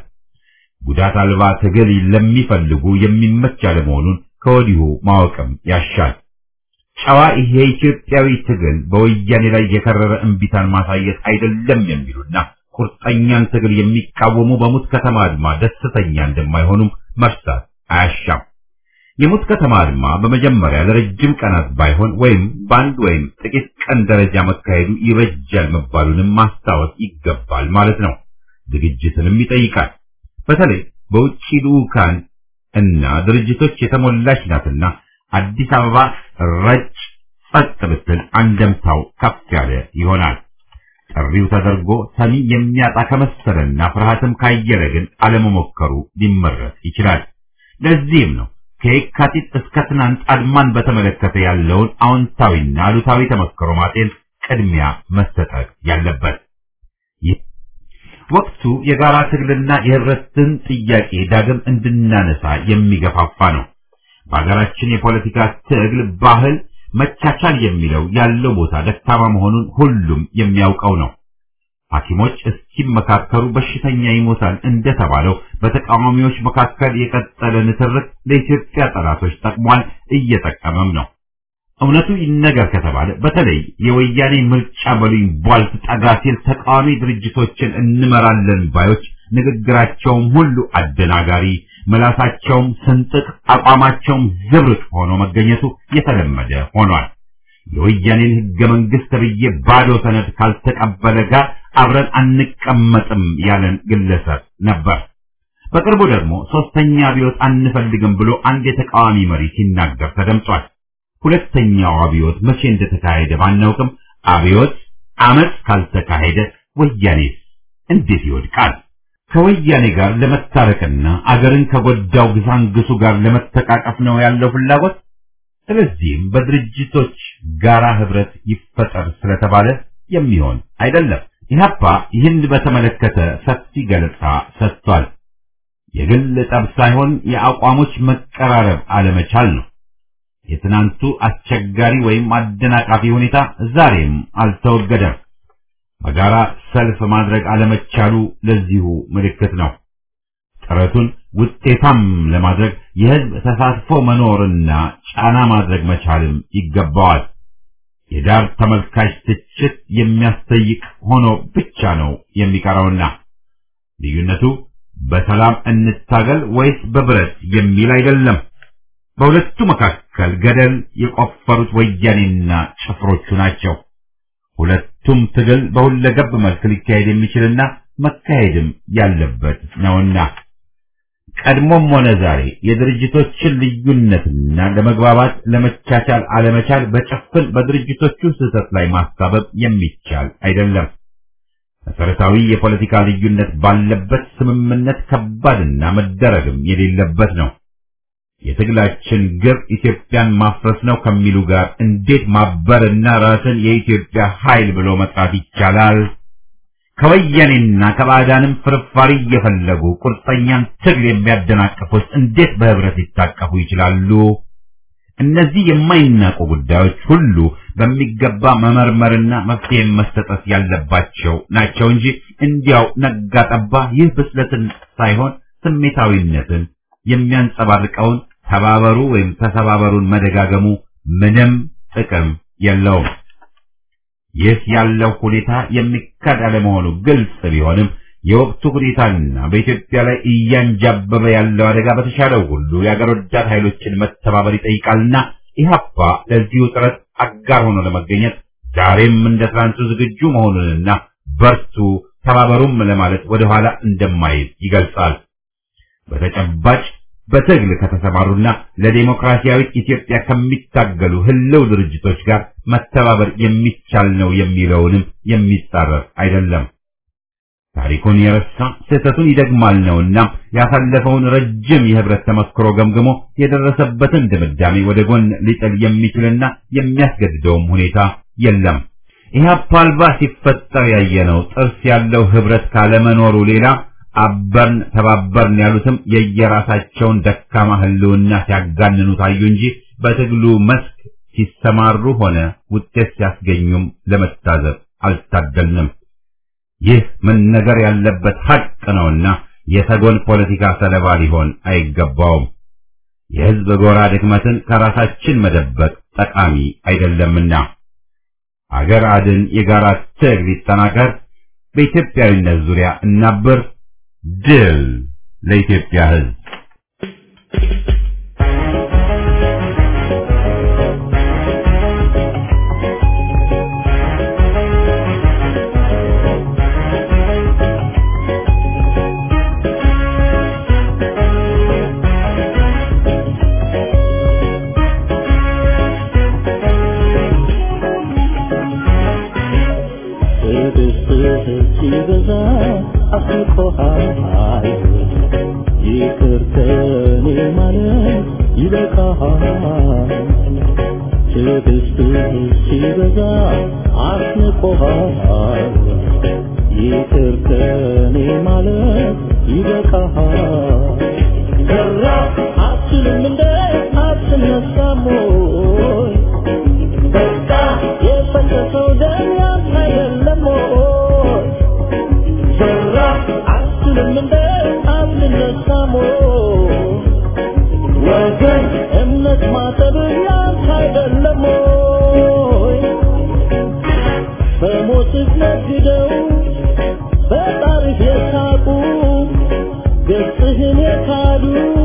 Speaker 1: ጉዳት አልባ ትግል ለሚፈልጉ የሚመች አለመሆኑን ከወዲሁ ማወቅም ያሻል። ጨዋ ይሄ ኢትዮጵያዊ ትግል በወያኔ ላይ የከረረ እንቢታን ማሳየት አይደለም የሚሉና ቁርጠኛን ትግል የሚቃወሙ በሙት ከተማ አድማ ደስተኛ እንደማይሆኑም መርሳት አያሻም። የሙት ከተማ አድማ በመጀመሪያ ለረጅም ቀናት ባይሆን ወይም በአንድ ወይም ጥቂት ቀን ደረጃ መካሄዱ ይበጃል መባሉንም ማስታወስ ይገባል ማለት ነው። ዝግጅትንም ይጠይቃል። በተለይ በውጪ ልኡካን እና ድርጅቶች የተሞላች ናትና አዲስ አበባ ረጭ ጸጥ ብትል አንደምታው ከፍ ያለ ይሆናል። ጥሪው ተደርጎ ሰሚ የሚያጣ ከመሰለና ፍርሃትም ካየለ ግን አለመሞከሩ ሊመረጥ ይችላል። ለዚህም ነው ከየካቲት እስከ ትናንት አድማን በተመለከተ ያለውን አዎንታዊና አሉታዊ ተመክሮ ማጤን ቅድሚያ መሰጠት ያለበት። ይህ ወቅቱ የጋራ ትግልና የህብረትን ጥያቄ ዳግም እንድናነሳ የሚገፋፋ ነው። በሀገራችን የፖለቲካ ትግል ባህል መቻቻል የሚለው ያለው ቦታ ደካማ መሆኑን ሁሉም የሚያውቀው ነው። ሐኪሞች እስኪመካከሩ በሽተኛ ይሞታል እንደተባለው በተቃዋሚዎች መካከል የቀጠለ ንትርክ ለኢትዮጵያ ጠላቶች ጠቅሟል፣ እየጠቀመም ነው። እውነቱ ይነገር ከተባለ በተለይ የወያኔ ምርጫ በሉኝ ቧልት ጠጋ ሲል ተቃዋሚ ድርጅቶችን እንመራለን ባዮች ንግግራቸውም ሁሉ አደናጋሪ፣ መላሳቸውም ስንጥቅ፣ አቋማቸውም ዝብርቅ ሆኖ መገኘቱ የተለመደ ሆኗል። የወያኔን ህገ መንግስት ተብዬ ባዶ ሰነድ ካልተቀበለ ጋር አብረን አንቀመጥም ያለን ግለሰብ ነበር። በቅርቡ ደግሞ ሶስተኛ አብዮት አንፈልግም ብሎ አንድ የተቃዋሚ መሪ ሲናገር ተደምጧል። ሁለተኛው አብዮት መቼ እንደተካሄደ ባናውቅም አብዮት አመት ካልተካሄደ ወያኔስ እንዴት ይወድቃል? ከወያኔ ጋር ለመታረቅና አገርን ከጎዳው ግሳንግሱ ጋር ለመተቃቀፍ ነው ያለው ፍላጎት። ስለዚህም በድርጅቶች ጋራ ህብረት ይፈጠር ስለተባለ የሚሆን አይደለም። ኢህአፓ ይህን በተመለከተ ሰፊ ገለጻ ሰጥቷል። የግል ጠብ ሳይሆን የአቋሞች መቀራረብ አለመቻል ነው። የትናንቱ አስቸጋሪ ወይም አደናቃፊ ሁኔታ ዛሬም አልተወገደም። በጋራ ሰልፍ ማድረግ አለመቻሉ ለዚሁ ምልክት ነው። ጥረቱን ውጤታም ለማድረግ የህዝብ ተሳትፎ መኖርና ጫና ማድረግ መቻልም ይገባዋል። የዳር ተመልካች ትችት የሚያስጠይቅ ሆኖ ብቻ ነው የሚቀረውና ልዩነቱ በሰላም እንታገል ወይስ በብረት የሚል አይደለም። በሁለቱ መካከል ገደል የቆፈሩት ወያኔና ጭፍሮቹ ናቸው። ሁለቱም ትግል በሁለገብ መልክ ሊካሄድ የሚችልና መካሄድም ያለበት ነውና ቀድሞም ሆነ ዛሬ የድርጅቶችን ልዩነትና ለመግባባት ለመቻቻል አለመቻል በጭፍን በድርጅቶቹ ስህተት ላይ ማሳበብ የሚቻል አይደለም። መሰረታዊ የፖለቲካ ልዩነት ባለበት ስምምነት ከባድና መደረግም የሌለበት ነው። የትግላችን ግብ ኢትዮጵያን ማፍረስ ነው ከሚሉ ጋር እንዴት ማበርና ራስን የኢትዮጵያ ኃይል ብሎ መጥራት ይቻላል? ከወያኔና ከባዕዳንም ፍርፋሪ እየፈለጉ ቁርጠኛን ትግል የሚያደናቅፉት እንዴት በህብረት ሊታቀፉ ይችላሉ? እነዚህ የማይናቁ ጉዳዮች ሁሉ በሚገባ መመርመርና መፍትሄ መሰጠት ያለባቸው ናቸው እንጂ እንዲያው ነጋ ጠባ ይህ ብስለትን ሳይሆን ስሜታዊነትን የሚያንጸባርቀውን ተባበሩ ወይም ተሰባበሩን መደጋገሙ ምንም ጥቅም የለውም። ይህ ያለው ሁኔታ የሚካድ አለመሆኑ ግልጽ ቢሆንም የወቅቱ ሁኔታና በኢትዮጵያ ላይ እያንጃበበ ያለው አደጋ በተሻለው ሁሉ የአገር ወዳድ ኃይሎችን መተባበር ይጠይቃልና ኢህአፓ ለዚሁ ጥረት አጋር ሆኖ ለመገኘት ዛሬም እንደ ትናንቱ ዝግጁ መሆኑንና በርቱ ተባበሩም ለማለት ወደ ኋላ እንደማይል ይገልጻል። በተጨባጭ በትግል ከተሰማሩና ለዲሞክራሲያዊት ኢትዮጵያ ከሚታገሉ ህልው ድርጅቶች ጋር መተባበር የሚቻል ነው የሚለውንም የሚጻረር አይደለም። ታሪኩን የረሳ ስህተቱን ይደግማል ነውና ያሳለፈውን ረጅም የህብረት ተመክሮ ገምግሞ የደረሰበትን ድምዳሜ ወደ ጎን ሊጥል የሚችልና የሚያስገድደውም ሁኔታ የለም። ኢህአፓ አልባ ሲፈጠር ያየነው ጥርስ ያለው ህብረት ካለመኖሩ ሌላ አበርን ተባበርን ያሉትም የየራሳቸውን ደካማ ህልውና ሲያጋንኑ ታዩ እንጂ በትግሉ መስክ ሲሰማሩ ሆነ ውጤት ሲያስገኙም ለመታዘብ አልታደልንም። ይህ ምን ነገር ያለበት ሐቅ ነውና የተጎን ፖለቲካ ሰለባ ሊሆን አይገባውም። የህዝብ ጎራ ድክመትን ከራሳችን መደበቅ ጠቃሚ አይደለምና አገር አድን የጋራ ትግል ይጠናከር። በኢትዮጵያዊነት ዙሪያ እናብር። ድል ለኢትዮጵያ ህዝብ።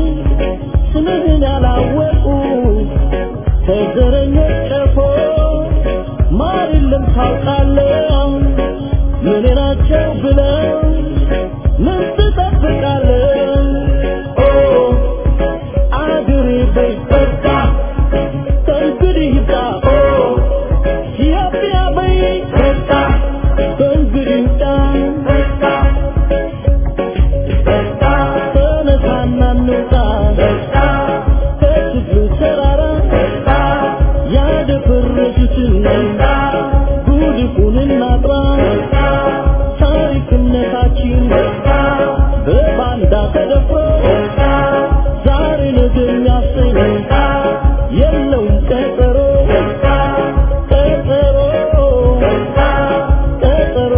Speaker 2: ስምህን ያላወቁ ከዘረኞች ጨፎ የለም ታውቃለህ ምን ናቸው ብለው ምን ትጠብቃለህ ኦ አገሬ በይበርታ ተንግዲህ ዳ ኦ ኢትዮጵያ በይበርታ ተንግዲህ ዳ ተነሳና እንውጣ ከክፍሉ ተራራ ያደፈረሱትን ጉድፉን እናጥራ ታሪክነታችን በባንዳ ተደፍሮ ዛሬ ነገ የሚያሰኝ የለውም ቀጠሮ ቀጠሮ ቀጠሮ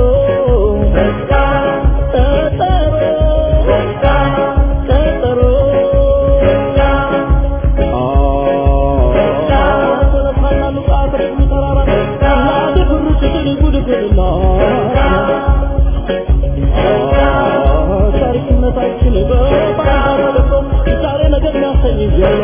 Speaker 2: ቀጠሮ ታሪክነታችን በባንዳ ተደፍሮ ዛሬ ነገ የሚያሰኝ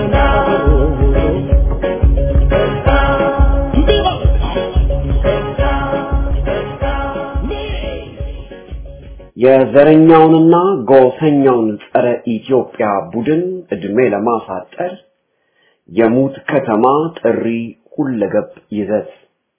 Speaker 3: የዘረኛውንና ጎሰኛውን ጸረ ኢትዮጵያ ቡድን እድሜ ለማሳጠር የሙት ከተማ ጥሪ ሁለገብ ይዘት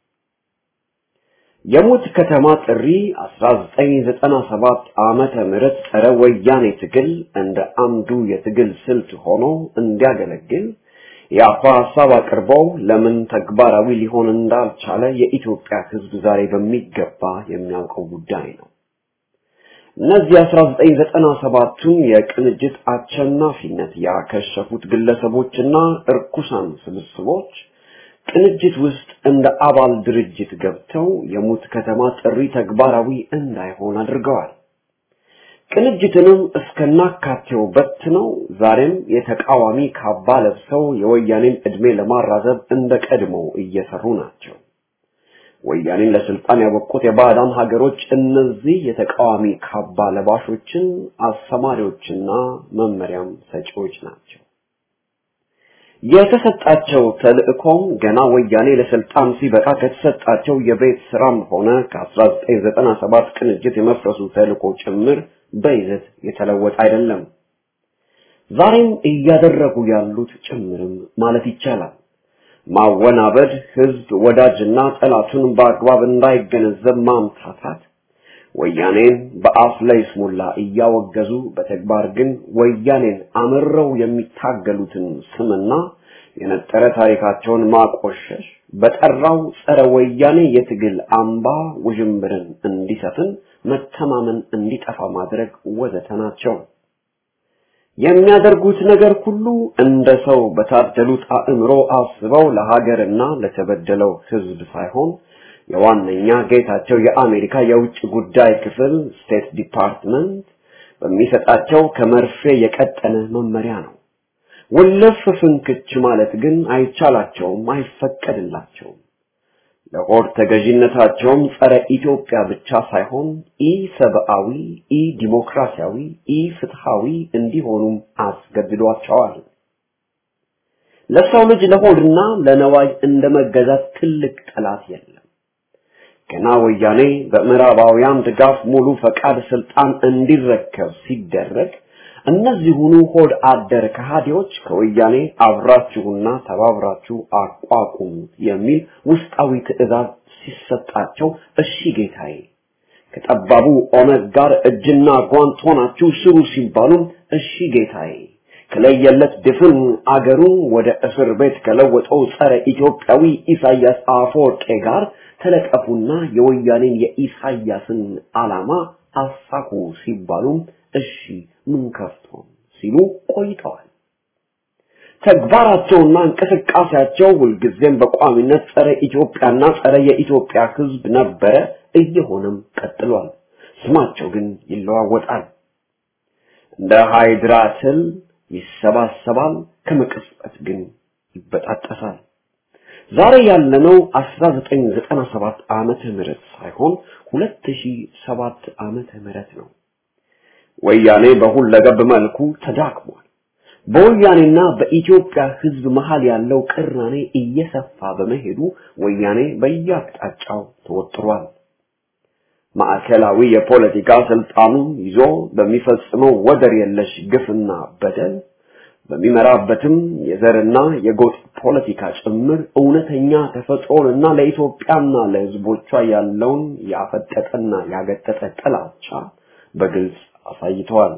Speaker 3: የሙት ከተማ ጥሪ አስራ ዘጠኝ ዘጠና ሰባት ዓመተ ምህረት ጸረ ወያኔ ትግል እንደ አንዱ የትግል ስልት ሆኖ እንዲያገለግል የአፋ ሐሳብ አቅርበው ለምን ተግባራዊ ሊሆን እንዳልቻለ የኢትዮጵያ ሕዝብ ዛሬ በሚገባ የሚያውቀው ጉዳይ ነው። እነዚህ አስራ ዘጠኝ ዘጠና ሰባቱን የቅንጅት አሸናፊነት ያከሸፉት ግለሰቦችና እርኩሳን ስብስቦች ቅንጅት ውስጥ እንደ አባል ድርጅት ገብተው የሙት ከተማ ጥሪ ተግባራዊ እንዳይሆን አድርገዋል። ቅንጅትንም እስከናካቴው በትነው ዛሬም የተቃዋሚ ካባ ለብሰው የወያኔን እድሜ ለማራዘብ እንደ ቀድሞው እየሰሩ ናቸው። ወያኔን ለስልጣን ያበቁት የባዕዳን ሀገሮች እነዚህ የተቃዋሚ ካባ ለባሾችን አሰማሪዎችና መመሪያም ሰጪዎች ናቸው። የተሰጣቸው ተልእኮም ገና ወያኔ ለስልጣን ሲበቃ ከተሰጣቸው የቤት ስራም ሆነ ከአስራ ዘጠኝ ዘጠና ሰባት ቅንጅት የመፍረሱ ተልእኮ ጭምር በይዘት የተለወጠ አይደለም። ዛሬም እያደረጉ ያሉት ጭምርም ማለት ይቻላል። ማወናበድ፣ ህዝብ ወዳጅና ጠላቱን በአግባብ እንዳይገነዘብ ማምታታት፣ ወያኔን በአፍ ላይ ስሙላ እያወገዙ በተግባር ግን ወያኔን አመረው የሚታገሉትን ስምና የነጠረ ታሪካቸውን ማቆሸሽ፣ በጠራው ጸረ ወያኔ የትግል አምባ ውዥንብርን እንዲሰፍን መተማመን እንዲጠፋ ማድረግ ወዘተ ናቸው። የሚያደርጉት ነገር ሁሉ እንደ ሰው በታደሉት አእምሮ አስበው ለሀገርና ለተበደለው ህዝብ ሳይሆን የዋነኛ ጌታቸው የአሜሪካ የውጭ ጉዳይ ክፍል ስቴት ዲፓርትመንት በሚሰጣቸው ከመርፌ የቀጠነ መመሪያ ነው። ወለፍ ፍንክች ማለት ግን አይቻላቸውም፣ አይፈቀድላቸውም። ለሆድ ተገዥነታቸውም ጸረ ኢትዮጵያ ብቻ ሳይሆን ኢ ሰብአዊ፣ ኢ ዲሞክራሲያዊ፣ ኢ ፍትሃዊ እንዲሆኑም አስገድዷቸዋል። ለሰው ልጅ ለሆድና ለነዋይ እንደመገዛት ትልቅ ጠላት የለም። ገና ወያኔ በምዕራባውያን ድጋፍ ሙሉ ፈቃድ ስልጣን እንዲረከብ ሲደረግ እነዚህ ሁሉ ሆድ አደር ከሃዲዎች ከወያኔ አብራችሁና ተባብራችሁ አቋቁሙት የሚል ውስጣዊ ትዕዛዝ ሲሰጣቸው እሺ ጌታዬ፣ ከጠባቡ ኦነግ ጋር እጅና ጓንት ሆናችሁ ስሩ ሲባሉ እሺ ጌታዬ፣ ከለየለት ድፍን አገሩን ወደ እስር ቤት ከለወጠው ጸረ ኢትዮጵያዊ ኢሳያስ አፈወርቄ ጋር ተለቀፉና የወያኔን የኢሳያስን ዓላማ አሳኩ ሲባሉ እሺ ምን ከፍቶ ሲሉ ቆይተዋል። ተግባራቸውና እንቅስቃሴያቸው ሁልጊዜም በቋሚነት ጸረ ኢትዮጵያና ጸረ የኢትዮጵያ ሕዝብ ነበረ፣ እየሆነም ቀጥሏል። ስማቸው ግን ይለዋወጣል። እንደ ሃይድራትል ይሰባሰባል፣ ከመቅጽበት ግን ይበጣጠሳል። ዛሬ ያለነው አስራ ዘጠኝ ዘጠና ሰባት ዓመተ ምህረት ሳይሆን ሁለት ሺህ ሰባት ዓመተ ምህረት ነው። ወያኔ በሁለገብ መልኩ ተዳክሟል። በወያኔና በኢትዮጵያ ህዝብ መሃል ያለው ቅራኔ እየሰፋ በመሄዱ ወያኔ በየአቅጣጫው ተወጥሯል። ማዕከላዊ የፖለቲካ ስልጣኑ ይዞ በሚፈጽመው ወደር የለሽ ግፍና በደል በሚመራበትም የዘርና የጎጥ ፖለቲካ ጭምር እውነተኛ ተፈጥሮንና ለኢትዮጵያና ለህዝቦቿ ያለውን ያፈጠጠና ያገጠጠ ጥላቻ በግልጽ አሳይቷል።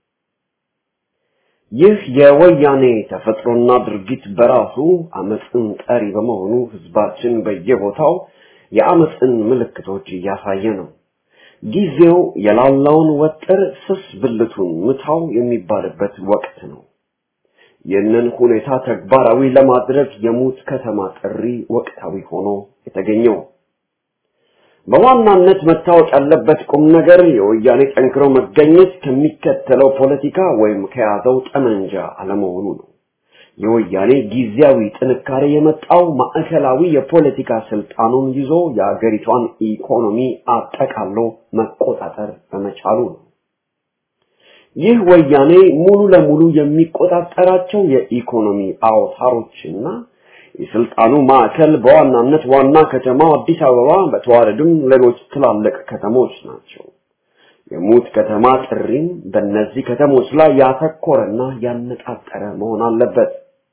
Speaker 3: ይህ የወያኔ ተፈጥሮና ድርጊት በራሱ አመጽን ጠሪ በመሆኑ ህዝባችን በየቦታው የአመጽን ምልክቶች እያሳየ ነው። ጊዜው የላላውን ወጥር ስስ ብልቱን ምታው የሚባልበት ወቅት ነው። ይህንን ሁኔታ ተግባራዊ ለማድረግ የሙት ከተማ ጥሪ ወቅታዊ ሆኖ የተገኘው በዋናነት መታወቅ ያለበት ቁም ነገር የወያኔ ጠንክሮ መገኘት ከሚከተለው ፖለቲካ ወይም ከያዘው ጠመንጃ አለመሆኑ ነው። የወያኔ ጊዜያዊ ጥንካሬ የመጣው ማዕከላዊ የፖለቲካ ስልጣኑን ይዞ የአገሪቷን ኢኮኖሚ አጠቃሎ መቆጣጠር በመቻሉ ነው። ይህ ወያኔ ሙሉ ለሙሉ የሚቆጣጠራቸው የኢኮኖሚ አውታሮችና የስልጣኑ ማዕከል በዋናነት ዋና ከተማው አዲስ አበባ በተዋረድም ሌሎች ትላልቅ ከተሞች ናቸው። የሙት ከተማ ጥሪም በእነዚህ ከተሞች ላይ ያተኮረና ያነጣጠረ መሆን አለበት።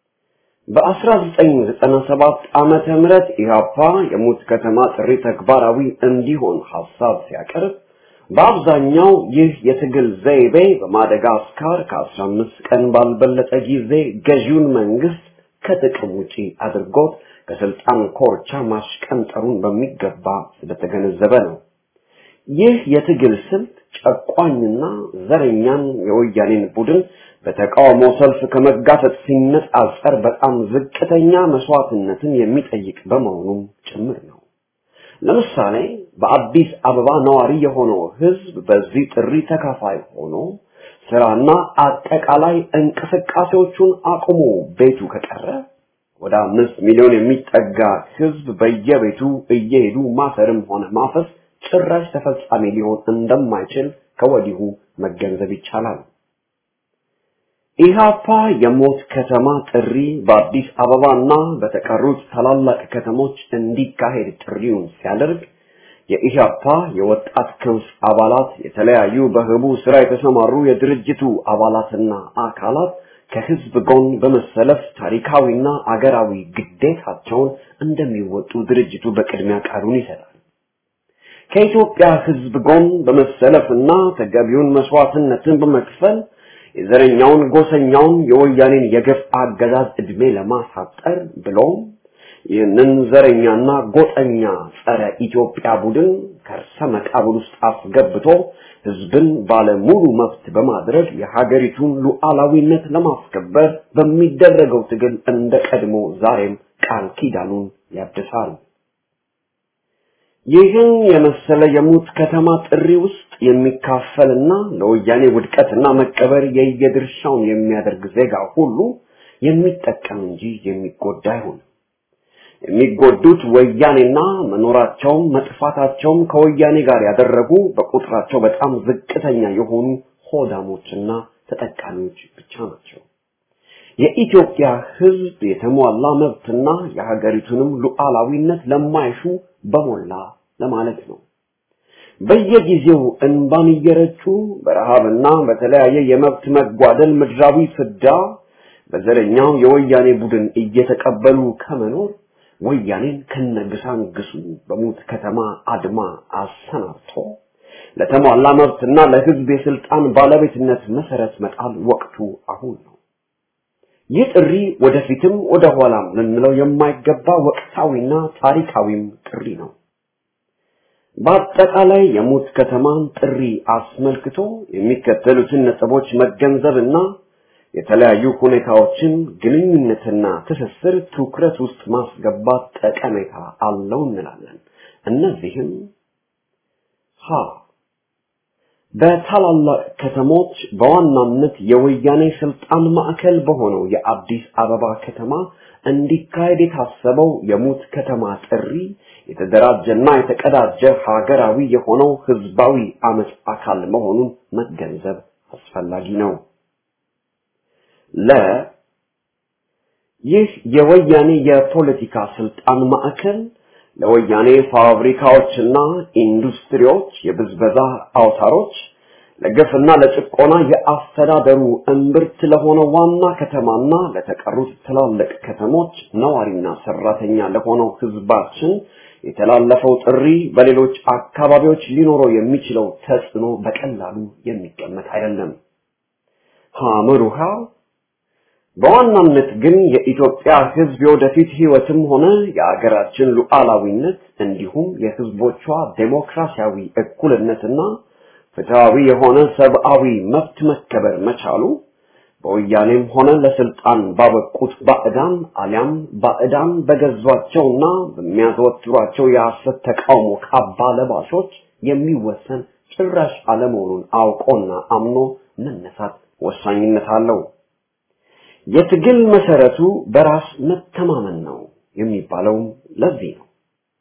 Speaker 3: በ1997 ዓመተ ምህረት ኢህአፓ የሙት ከተማ ጥሪ ተግባራዊ እንዲሆን ሐሳብ ሲያቀርብ በአብዛኛው ይህ የትግል ዘይቤ በማደጋስካር ከአስራ አምስት ቀን ባልበለጠ ጊዜ ገዢውን መንግስት ከጥቅም ውጪ አድርጎት ከስልጣን ኮርቻ ማሽቀንጠሩን በሚገባ ስለተገነዘበ ነው። ይህ የትግል ስልት ጨቋኝና ዘረኛን የወያኔን ቡድን በተቃውሞ ሰልፍ ከመጋፈጥ ሲነጻጸር በጣም ዝቅተኛ መስዋዕትነትን የሚጠይቅ በመሆኑም ጭምር ነው። ለምሳሌ በአዲስ አበባ ነዋሪ የሆነው ህዝብ በዚህ ጥሪ ተካፋይ ሆኖ ስራና አጠቃላይ እንቅስቃሴዎቹን አቁሞ ቤቱ ከቀረ ወደ አምስት ሚሊዮን የሚጠጋ ህዝብ በየቤቱ እየሄዱ ማሰርም ሆነ ማፈስ ጭራሽ ተፈጻሚ ሊሆን እንደማይችል ከወዲሁ መገንዘብ ይቻላል። ኢህአፓ የሞት ከተማ ጥሪ በአዲስ አበባና በተቀሩት ታላላቅ ከተሞች እንዲካሄድ ጥሪውን ሲያደርግ የኢህአፓ የወጣት ክንፍ አባላት የተለያዩ በህቡ ስራ የተሰማሩ የድርጅቱ አባላትና አካላት ከህዝብ ጎን በመሰለፍ ታሪካዊና አገራዊ ግዴታቸውን እንደሚወጡ ድርጅቱ በቅድሚያ ቃሉን ይሰጣል። ከኢትዮጵያ ህዝብ ጎን በመሰለፍና ተገቢውን መስዋዕትነትን በመክፈል የዘረኛውን ጎሰኛውን የወያኔን የግፍ አገዛዝ እድሜ ለማሳጠር ብሎም ይህንን ዘረኛና ጎጠኛ ጸረ ኢትዮጵያ ቡድን ከርሰ መቃብር ውስጥ አስገብቶ ህዝብን ባለ ሙሉ መብት በማድረግ የሀገሪቱን ሉዓላዊነት ለማስከበር በሚደረገው ትግል እንደ ቀድሞ ዛሬም ቃል ኪዳኑን ያድሳል። ይህን የመሰለ የሙት ከተማ ጥሪ ውስጥ የሚካፈልና ለወያኔ ውድቀትና መቀበር የየድርሻውን የሚያደርግ ዜጋ ሁሉ የሚጠቀም እንጂ የሚጎዳ አይሆንም። የሚጎዱት ወያኔና መኖራቸውም መጥፋታቸውም ከወያኔ ጋር ያደረጉ በቁጥራቸው በጣም ዝቅተኛ የሆኑ ሆዳሞችና ተጠቃሚዎች ብቻ ናቸው። የኢትዮጵያ ህዝብ የተሟላ መብትና የሀገሪቱንም ሉዓላዊነት ለማይሹ በሞላ ለማለት ነው። በየጊዜው እንባን እየረጩ በረሃብና በተለያየ የመብት መጓደል ምድራዊ ፍዳ በዘረኛው የወያኔ ቡድን እየተቀበሉ ከመኖር ወያኔን ከነግሳንግሱ በሙት ከተማ አድማ አሰናብቶ ለተሟላ መብትና ለህዝብ የስልጣን ባለቤትነት መሰረት መጣል ወቅቱ አሁን ነው። ይህ ጥሪ ወደፊትም ወደ ኋላም ልንለው የማይገባ ወቅታዊና ታሪካዊም ጥሪ ነው። በአጠቃላይ የሙት ከተማን ጥሪ አስመልክቶ የሚከተሉትን ነጥቦች መገንዘብና የተለያዩ ሁኔታዎችን ግንኙነትና ትስስር ትኩረት ውስጥ ማስገባት ጠቀሜታ አለው እንላለን። እነዚህም ሀ በታላላቅ ከተሞች በዋናነት የወያኔ ስልጣን ማዕከል በሆነው የአዲስ አበባ ከተማ እንዲካሄድ የታሰበው የሙት ከተማ ጥሪ የተደራጀና የተቀዳጀ ሀገራዊ የሆነው ህዝባዊ አመጽ አካል መሆኑን መገንዘብ አስፈላጊ ነው። ለ ይህ የወያኔ የፖለቲካ ስልጣን ማዕከል ለወያኔ ፋብሪካዎችና ኢንዱስትሪዎች የብዝበዛ አውታሮች ለግፍና ለጭቆና የአስተዳደሩ እምብርት ለሆነ ዋና ከተማና ለተቀሩት ትላልቅ ከተሞች ነዋሪና ሰራተኛ ለሆነው ህዝባችን የተላለፈው ጥሪ በሌሎች አካባቢዎች ሊኖረው የሚችለው ተጽዕኖ በቀላሉ የሚገመት አይደለም። ሐመሩሃ በዋናነት ግን የኢትዮጵያ ህዝብ የወደፊት ህይወትም ሆነ የአገራችን ሉዓላዊነት እንዲሁም የህዝቦቿ ዴሞክራሲያዊ እኩልነትና ፍትሃዊ የሆነ ሰብአዊ መብት መከበር መቻሉ በወያኔም ሆነ ለስልጣን ባበቁት ባዕዳን አሊያም ባዕዳን በገዟቸውና በሚያዘወትሯቸው የሐሰት ተቃውሞ ካባ ለባሾች የሚወሰን ጭራሽ አለመሆኑን አውቆና አምኖ መነሳት ወሳኝነት አለው። የትግል መሰረቱ በራስ መተማመን ነው የሚባለው ለዚህ ነው።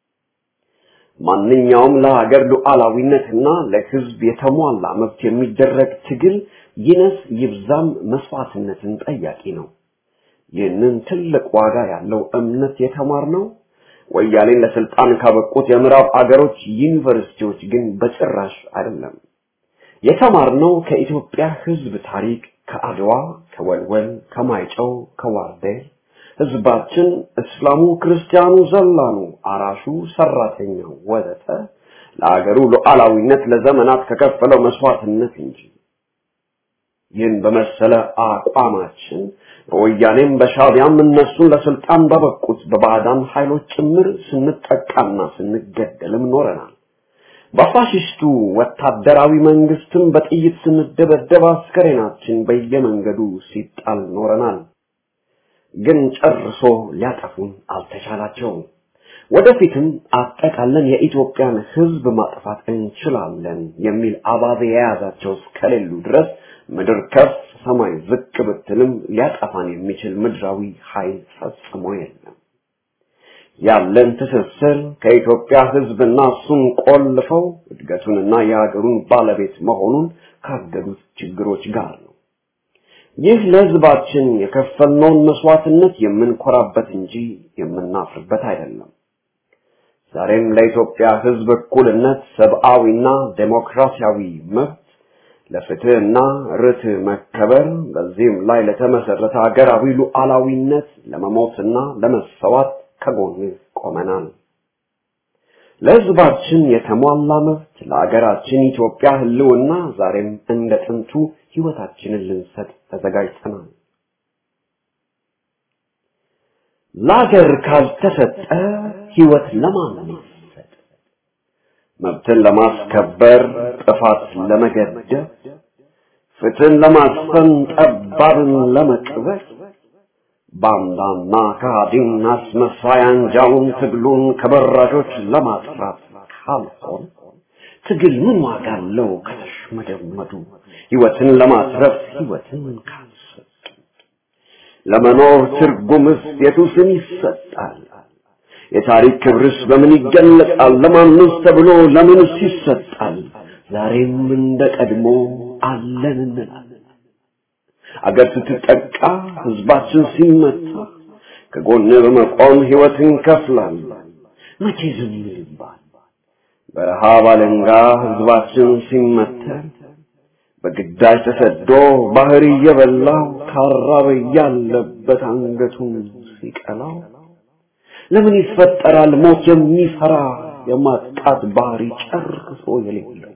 Speaker 3: ማንኛውም ለሀገር ሉዓላዊነትና ለህዝብ የተሟላ መብት የሚደረግ ትግል ይነስ ይብዛም መስዋዕትነትን ጠያቂ ነው። ይህንን ትልቅ ዋጋ ያለው እምነት የተማርነው ወያኔን ለስልጣን ካበቁት የምዕራብ አገሮች ዩኒቨርሲቲዎች ግን በጭራሽ አይደለም። የተማርነው ከኢትዮጵያ ህዝብ ታሪክ፣ ከአድዋ፣ ከወልወል፣ ከማይጨው፣ ከዋርዴር ህዝባችን እስላሙ፣ ክርስቲያኑ፣ ዘላኑ፣ አራሹ፣ ሰራተኛው ወዘተ ለአገሩ ሉዓላዊነት ለዘመናት ከከፈለው መስዋዕትነት እንጂ። ይህን በመሰለ አቋማችን በወያኔም በሻዕቢያም እነሱን ለስልጣን ባበቁት በባዕዳን ኃይሎች ጭምር ስንጠቃና ስንገደልም ኖረናል። በፋሽስቱ ወታደራዊ መንግስትም በጥይት ስንደበደብ አስከሬናችን በየመንገዱ ሲጣል ኖረናል። ግን ጨርሶ ሊያጠፉን አልተቻላቸውም። ወደፊትም አጠቃለን የኢትዮጵያን ህዝብ ማጥፋት እንችላለን የሚል አባዜ የያዛቸው እስከሌሉ ድረስ ምድር ከፍ ሰማይ ዝቅ ብትልም ሊያጠፋን የሚችል ምድራዊ ኃይል ፈጽሞ የለም። ያለን ትስስር ከኢትዮጵያ ህዝብና እሱን ቆልፈው እድገቱንና የሀገሩን ባለቤት መሆኑን ካገዱት ችግሮች ጋር ነው። ይህ ለህዝባችን የከፈልነውን መስዋዕትነት የምንኮራበት እንጂ የምናፍርበት አይደለም። ዛሬም ለኢትዮጵያ ህዝብ እኩልነት፣ ሰብአዊና ዴሞክራሲያዊ መብት፣ ለፍትህና ርትዕ መከበር፣ በዚህም ላይ ለተመሰረተ ሀገራዊ ሉዓላዊነት ለመሞትና ለመሰዋት ከጎን ቆመናል። ለህዝባችን የተሟላ መብት፣ ለሀገራችን ኢትዮጵያ ህልውና ዛሬም እንደ ጥንቱ ህይወታችንን ልንሰጥ ተዘጋጅተናል። ለሀገር ካልተሰጠ ህይወት ለማን ይሰጥ? መብትን ለማስከበር፣ ጥፋት ለመገደብ፣ ፍትህን ለማስፈን፣ ጠባብን ለመቅበር፣ ባንዳና ከሃዲን አስመሳይ አንጃውን ትግሉን ከበራዦች ለማጥራት ካልሆነ ትግል ምን ዋጋ አለው? ከተሽመደመዱ ህይወትን ለማትረፍ ህይወትን ካልሰጡ ለመኖር ትርጉምስ የቱስን ይሰጣል? የታሪክ ክብርስ በምን ይገለጣል? ለማንስ ተብሎ ለምንስ ይሰጣል? ዛሬም እንደ ቀድሞ አለን እንላለን። አገር ስትጠቃ፣ ህዝባችን ሲመታ ከጎን በመቆም ህይወትን ከፍላለን። መቼ ዝም ይባል? በረሃብ አለንጋ ህዝባችን ሲመተር በግዳጅ ተሰዶ ባህር እየበላው ካራበ ያለበት አንገቱን ሲቀላው ለምን ይፈጠራል ሞት የሚፈራ የማጥቃት ባህሪ ጨርሶ የሌለው?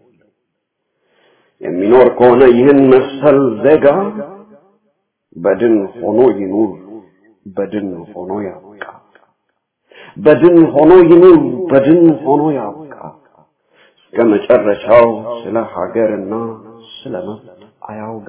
Speaker 3: የሚኖር ከሆነ ይህን መሰል ዜጋ በድን ሆኖ ይኑር፣ በድን ሆኖ ያብቃ። በድን ሆኖ ይኑር፣ በድን ሆኖ ያብቃ። እስከ መጨረሻው ስለ ሀገርና ስለ መብት አያውጋ።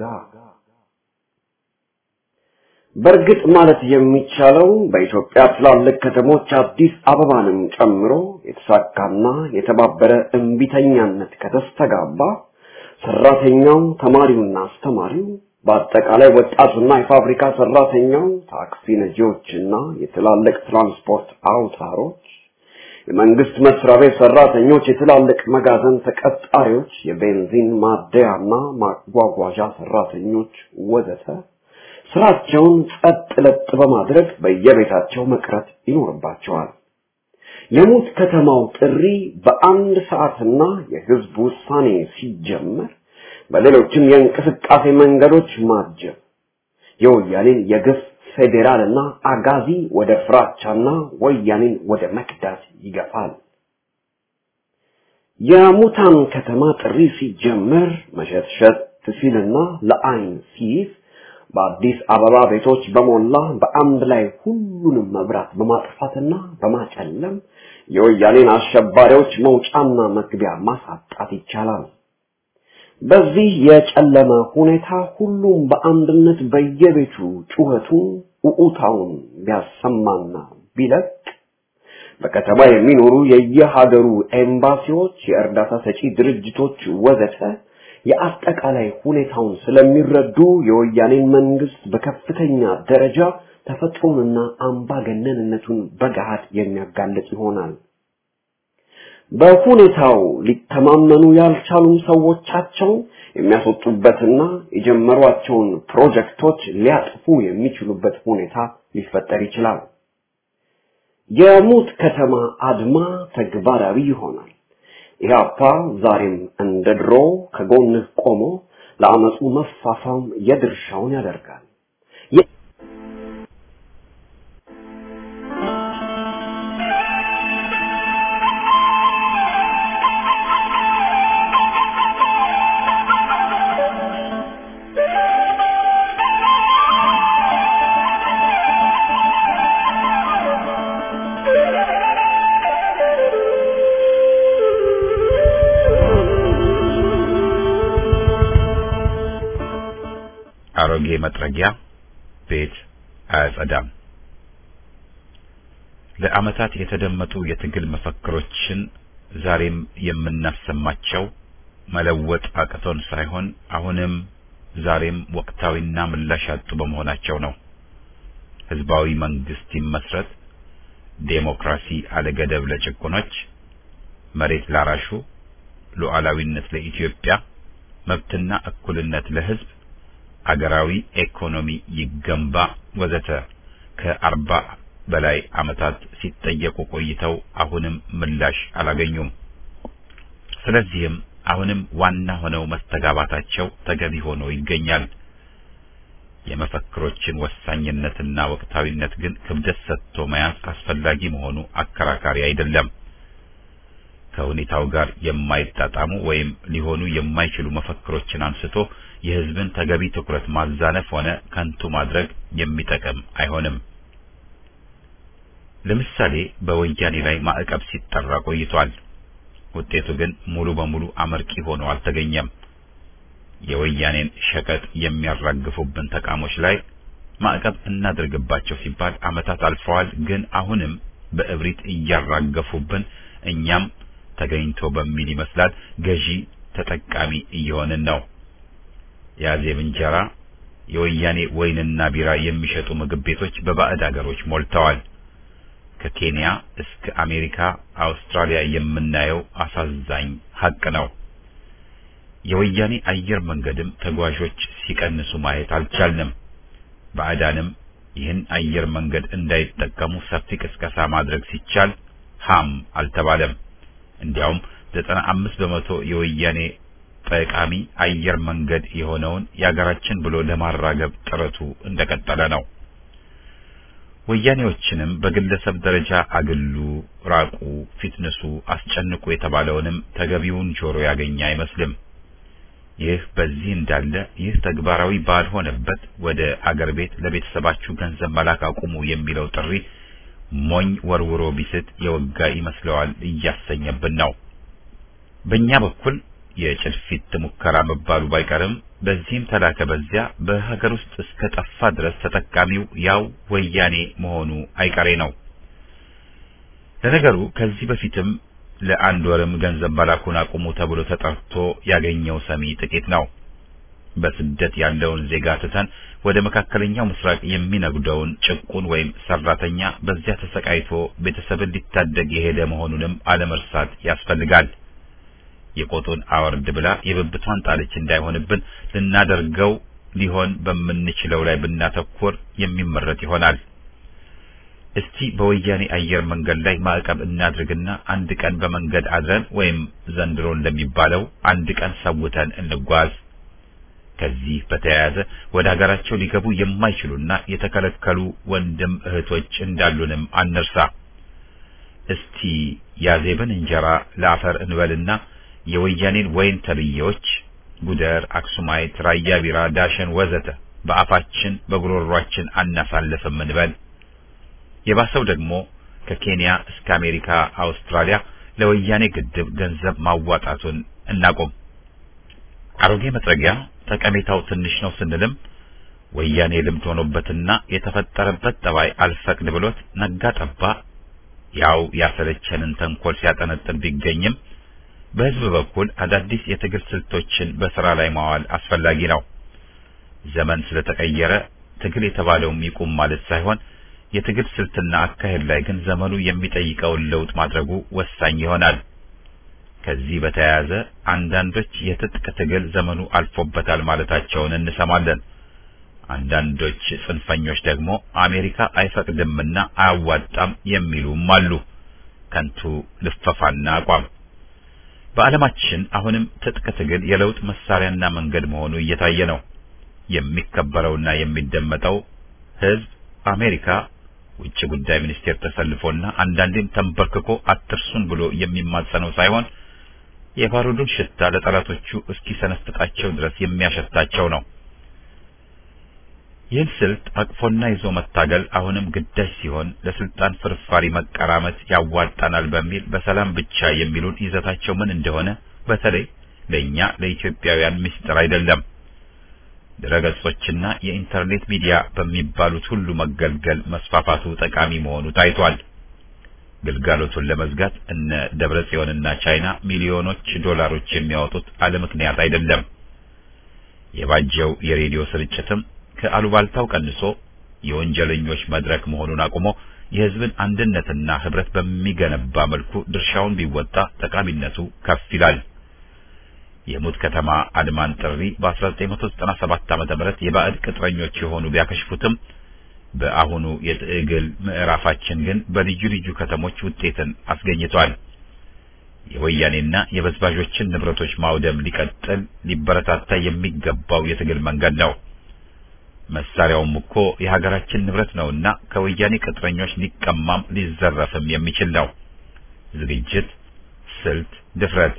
Speaker 3: በእርግጥ ማለት የሚቻለው በኢትዮጵያ ትላልቅ ከተሞች አዲስ አበባንም ጨምሮ የተሳካና የተባበረ እንቢተኛነት ከተስተጋባ ሰራተኛው፣ ተማሪውና አስተማሪው፣ በአጠቃላይ ወጣቱና የፋብሪካ ሰራተኛው፣ ታክሲ ነጂዎችና የትላልቅ ትራንስፖርት አውታሮች፣ የመንግስት መስሪያ ቤት ሰራተኞች፣ የትላልቅ መጋዘን ተቀጣሪዎች፣ የቤንዚን ማደያና ማጓጓዣ ሰራተኞች ወዘተ ስራቸውን ጸጥ ለጥ በማድረግ በየቤታቸው መቅረት ይኖርባቸዋል። የሙት ከተማው ጥሪ በአንድ ሰዓትና የህዝብ ውሳኔ ሲጀመር በሌሎችም የእንቅስቃሴ መንገዶች ማጀብ የወያኔን የግፍ ፌዴራልና አጋዚ ወደ ፍራቻና ወያኔን ወደ መክዳት ይገፋል። የሙታን ከተማ ጥሪ ሲጀመር መሸትሸት ሲልና ለአይን ሲይዝ በአዲስ አበባ ቤቶች በሞላ በአንድ ላይ ሁሉንም መብራት በማጥፋትና በማጨለም የወያኔን አሸባሪዎች መውጫና መግቢያ ማሳጣት ይቻላል። በዚህ የጨለመ ሁኔታ ሁሉም በአንድነት በየቤቱ ጩኸቱን ኡኡታውን ቢያሰማና ቢለቅ በከተማ የሚኖሩ የየሀገሩ ኤምባሲዎች፣ የእርዳታ ሰጪ ድርጅቶች ወዘተ የአጠቃላይ ሁኔታውን ስለሚረዱ የወያኔን መንግስት በከፍተኛ ደረጃ ተፈጥሮንና አምባገነንነቱን በገሃድ የሚያጋልጥ ይሆናል። በሁኔታው ሊተማመኑ ያልቻሉ ሰዎቻቸው የሚያስወጡበትና የጀመሯቸውን ፕሮጀክቶች ሊያጥፉ የሚችሉበት ሁኔታ ሊፈጠር ይችላል። የሙት ከተማ አድማ ተግባራዊ ይሆናል። ኢህአፓ ዛሬም እንደድሮ ከጎንህ ቆሞ ለአመፁ መፋፋም የድርሻውን ያደርጋል።
Speaker 1: አሮጌ መጥረጊያ ቤት አያጸዳም። ለአመታት የተደመጡ የትግል መፈክሮችን ዛሬም የምናሰማቸው መለወጥ አቅቶን ሳይሆን አሁንም ዛሬም ወቅታዊና ምላሽ ያጡ በመሆናቸው ነው። ህዝባዊ መንግስት ይመስረት፣ ዴሞክራሲ አለገደብ ለጭቁኖች፣ መሬት ላራሹ፣ ሉዓላዊነት ለኢትዮጵያ፣ መብትና እኩልነት ለህዝብ፣ አገራዊ ኢኮኖሚ ይገንባ ወዘተ ከአርባ በላይ አመታት ሲጠየቁ ቆይተው አሁንም ምላሽ አላገኙም። ስለዚህም አሁንም ዋና ሆነው መስተጋባታቸው ተገቢ ሆኖ ይገኛል። የመፈክሮችን ወሳኝነትና ወቅታዊነት ግን ክብደት ሰጥቶ መያዝ አስፈላጊ መሆኑ አከራካሪ አይደለም። ከሁኔታው ጋር የማይጣጣሙ ወይም ሊሆኑ የማይችሉ መፈክሮችን አንስቶ የህዝብን ተገቢ ትኩረት ማዛነፍ ሆነ ከንቱ ማድረግ የሚጠቅም አይሆንም። ለምሳሌ በወያኔ ላይ ማዕቀብ ሲጠራ ቆይቷል። ውጤቱ ግን ሙሉ በሙሉ አመርቂ ሆኖ አልተገኘም። የወያኔን ሸቀጥ የሚያራግፉብን ተቃሞች ላይ ማዕቀብ እናድርግባቸው ሲባል አመታት አልፈዋል። ግን አሁንም በእብሪት እያራገፉብን እኛም ተገኝቶ በሚል ይመስላል ገዢ ተጠቃሚ እየሆንን ነው። የአዜብ እንጀራ፣ የወያኔ ወይንና ቢራ የሚሸጡ ምግብ ቤቶች በባዕድ አገሮች ሞልተዋል። ከኬንያ እስከ አሜሪካ፣ አውስትራሊያ የምናየው አሳዛኝ ሀቅ ነው። የወያኔ አየር መንገድም ተጓዦች ሲቀንሱ ማየት አልቻልንም። ባዕዳንም ይህን አየር መንገድ እንዳይጠቀሙ ሰፊ ቅስቀሳ ማድረግ ሲቻል ሃም አልተባለም። እንዲያውም ዘጠና አምስት በመቶ የወያኔ ጠቃሚ አየር መንገድ የሆነውን ያገራችን ብሎ ለማራገብ ጥረቱ እንደቀጠለ ነው። ወያኔዎችንም በግለሰብ ደረጃ አግሉ፣ ራቁ፣ ፊትነሱ፣ አስጨንቁ የተባለውንም ተገቢውን ጆሮ ያገኘ አይመስልም። ይህ በዚህ እንዳለ ይህ ተግባራዊ ባልሆነበት ወደ አገር ቤት ለቤተሰባችሁ ገንዘብ መላክ አቁሙ የሚለው ጥሪ ሞኝ ወርውሮ ቢስት የወጋ ይመስለዋል እያሰኘብን ነው። በእኛ በኩል የጭልፊት ሙከራ መባሉ ባይቀርም በዚህም ተላከ በዚያ በሀገር ውስጥ እስከ ጠፋ ድረስ ተጠቃሚው ያው ወያኔ መሆኑ አይቀሬ ነው። ለነገሩ ከዚህ በፊትም ለአንድ ወርም ገንዘብ መላኩን አቁሙ ተብሎ ተጠርቶ ያገኘው ሰሚ ጥቂት ነው። በስደት ያለውን ዜጋ ትተን ወደ መካከለኛው ምስራቅ የሚነጉደውን ጭቁን ወይም ሰራተኛ በዚያ ተሰቃይቶ ቤተሰብን ሊታደግ የሄደ መሆኑንም አለመርሳት ያስፈልጋል። የቆጡን አወርድ ብላ የብብቷን ጣለች እንዳይሆንብን ልናደርገው
Speaker 4: ሊሆን በምንችለው ላይ ብናተኩር የሚመረጥ ይሆናል። እስቲ በወያኔ አየር መንገድ ላይ ማዕቀብ እናድርግና አንድ ቀን በመንገድ አድረን ወይም ዘንድሮ እንደሚባለው አንድ ቀን ሰውተን እንጓዝ። ከዚህ በተያያዘ ወደ ሀገራቸው ሊገቡ የማይችሉና የተከለከሉ ወንድም እህቶች እንዳሉንም አንርሳ። እስቲ ያዜብን እንጀራ ለአፈር እንበልና የወያኔን ወይን ተብዬዎች ጉደር፣ አክሱማይት፣ ራያ ቢራ፣ ዳሸን ወዘተ በአፋችን በጉሮሯችን አናሳልፍም እንበል። የባሰው ደግሞ ከኬንያ እስከ አሜሪካ፣ አውስትራሊያ ለወያኔ ግድብ ገንዘብ ማዋጣቱን እናቆም። አሮጌ መጥረጊያ ጠቀሜታው ትንሽ ነው ስንልም ወያኔ ልምድ ሆኖበትና የተፈጠረበት ጠባይ አልፈቅድ ብሎት ነጋ ጠባ ያው ያሰለቸንን ተንኮል ሲያጠነጥን ቢገኝም በህዝብ በኩል አዳዲስ የትግል ስልቶችን በስራ ላይ ማዋል አስፈላጊ ነው። ዘመን ስለተቀየረ ትግል የተባለውም ይቁም ማለት ሳይሆን የትግል ስልትና አካሄድ ላይ ግን ዘመኑ የሚጠይቀውን ለውጥ ማድረጉ ወሳኝ ይሆናል። ከዚህ በተያያዘ አንዳንዶች የትጥቅ ትግል ዘመኑ አልፎበታል ማለታቸውን እንሰማለን። አንዳንዶች ጽንፈኞች ደግሞ አሜሪካ አይፈቅድምና አያዋጣም የሚሉም አሉ። ከንቱ ልፈፋና አቋም። በዓለማችን አሁንም ትጥቅ ትግል የለውጥ መሳሪያና መንገድ መሆኑ እየታየ ነው። የሚከበረውና የሚደመጠው ህዝብ አሜሪካ ውጭ ጉዳይ ሚኒስቴር ተሰልፎና አንዳንዴም ተንበርክኮ አትርሱን ብሎ የሚማጸነው ሳይሆን የባሩዱን ሽታ ለጠላቶቹ እስኪሰነፍጣቸው ድረስ የሚያሸታቸው ነው። ይህን ስልት አቅፎና ይዞ መታገል አሁንም ግዳጅ ሲሆን ለስልጣን ፍርፋሪ መቀራመት ያዋጣናል በሚል በሰላም ብቻ የሚሉን ይዘታቸው ምን እንደሆነ በተለይ ለኛ ለኢትዮጵያውያን ምስጢር አይደለም። ድረገጾችና የኢንተርኔት ሚዲያ በሚባሉት ሁሉ መገልገል መስፋፋቱ ጠቃሚ መሆኑ ታይቷል። ግልጋሎቱን ለመዝጋት እነ ደብረጽዮንና ቻይና ሚሊዮኖች ዶላሮች የሚያወጡት አለ ምክንያት አይደለም። የባጀው የሬዲዮ ስርጭትም ከአሉባልታው ቀንሶ የወንጀለኞች መድረክ መሆኑን አቁሞ የህዝብን አንድነትና ህብረት በሚገነባ መልኩ ድርሻውን ቢወጣ ጠቃሚነቱ ከፍ ይላል። የሙት ከተማ አድማን ጥሪ በ1997 ዓመተ ምህረት የባዕድ ቅጥረኞች የሆኑ ቢያከሽፉትም በአሁኑ የትግል ምዕራፋችን ግን በልዩ ልዩ ከተሞች ውጤትን አስገኝቷል። የወያኔና የበዝባዦችን ንብረቶች ማውደም ሊቀጥል ሊበረታታ የሚገባው የትግል መንገድ ነው። መሳሪያውም እኮ የሀገራችን ንብረት ነውና ከወያኔ ቅጥረኞች ሊቀማም ሊዘረፍም የሚችል ነው። ዝግጅት፣ ስልት፣ ድፍረት።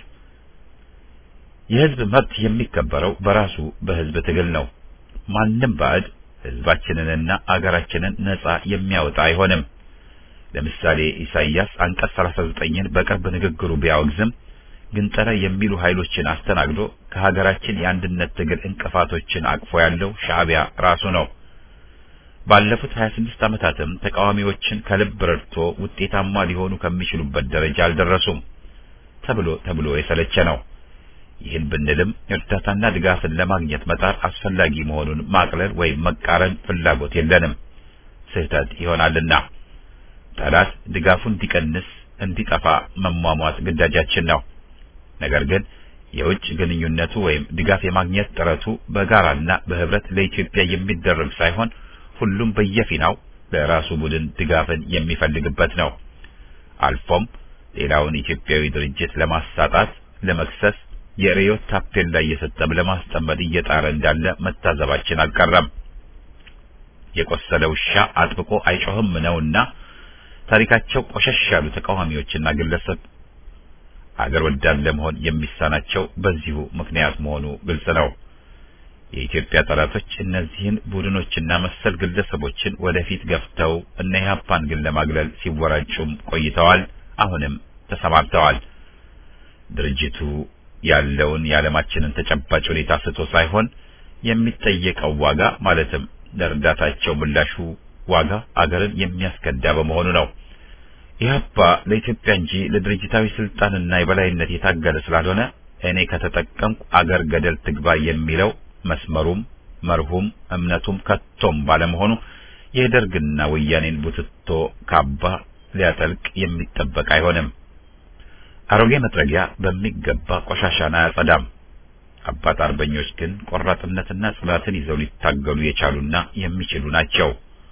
Speaker 4: የህዝብ መብት የሚከበረው በራሱ በህዝብ ትግል ነው። ማንም ባዕድ ህዝባችንንና አገራችንን ነጻ የሚያወጣ አይሆንም። ለምሳሌ ኢሳይያስ አንቀጽ ሰላሳ ዘጠኝን በቅርብ ንግግሩ ቢያወግዝም ግንጠራ የሚሉ ኃይሎችን አስተናግዶ ከሀገራችን የአንድነት ትግል እንቅፋቶችን አቅፎ ያለው ሻዕቢያ ራሱ ነው። ባለፉት ሀያ ስድስት ዓመታትም ተቃዋሚዎችን ከልብ ረድቶ ውጤታማ ሊሆኑ ከሚችሉበት ደረጃ አልደረሱም ተብሎ ተብሎ የሰለቸ ነው። ይህን ብንልም እርዳታና ድጋፍን ለማግኘት መጣር አስፈላጊ መሆኑን ማቅለል ወይም መቃረን ፍላጎት የለንም። ስህተት ይሆናልና ጠላት ድጋፉን እንዲቀንስ እንዲጠፋ መሟሟት ግዳጃችን ነው። ነገር ግን የውጭ ግንኙነቱ ወይም ድጋፍ የማግኘት ጥረቱ በጋራና በህብረት ለኢትዮጵያ የሚደረግ ሳይሆን ሁሉም በየፊናው ለራሱ ቡድን ድጋፍን የሚፈልግበት ነው። አልፎም ሌላውን ኢትዮጵያዊ ድርጅት ለማሳጣት ለመክሰስ የሪዮት ታፔል ላይ የሰጠም ለማስጠመድ እየጣረ እንዳለ መታዘባችን አልቀረም። የቆሰለ ውሻ አጥብቆ አይጮህም ነውና ታሪካቸው ቆሸሽ ያሉ ተቃዋሚዎችና ግለሰብ አገር ወዳድ ለመሆን የሚሳናቸው በዚሁ ምክንያት መሆኑ ግልጽ ነው። የኢትዮጵያ ጠላቶች እነዚህን ቡድኖችና መሰል ግለሰቦችን ወደፊት ገፍተው እነ ኢህአፓን ግን ለማግለል ሲወራጩም ቆይተዋል። አሁንም ተሰማርተዋል። ድርጅቱ ያለውን የዓለማችንን ተጨባጭ ሁኔታ ስቶ ሳይሆን የሚጠየቀው ዋጋ ማለትም ለእርዳታቸው ምላሹ ዋጋ አገርን የሚያስከዳ በመሆኑ ነው። ኢህአፓ ለኢትዮጵያ እንጂ ለድርጅታዊ ስልጣንና የበላይነት የታገለ ስላልሆነ እኔ ከተጠቀምኩ አገር ገደል ትግባ የሚለው መስመሩም መርሁም እምነቱም ከቶም ባለመሆኑ የደርግና ወያኔን ቡትቶ ካባ ሊያጠልቅ የሚጠበቅ አይሆንም። አሮጌ መጥረጊያ በሚገባ ቆሻሻን አያጸዳም። አባት አርበኞች ግን ቆራጥነትና ጽናትን ይዘው ሊታገሉ የቻሉና የሚችሉ ናቸው።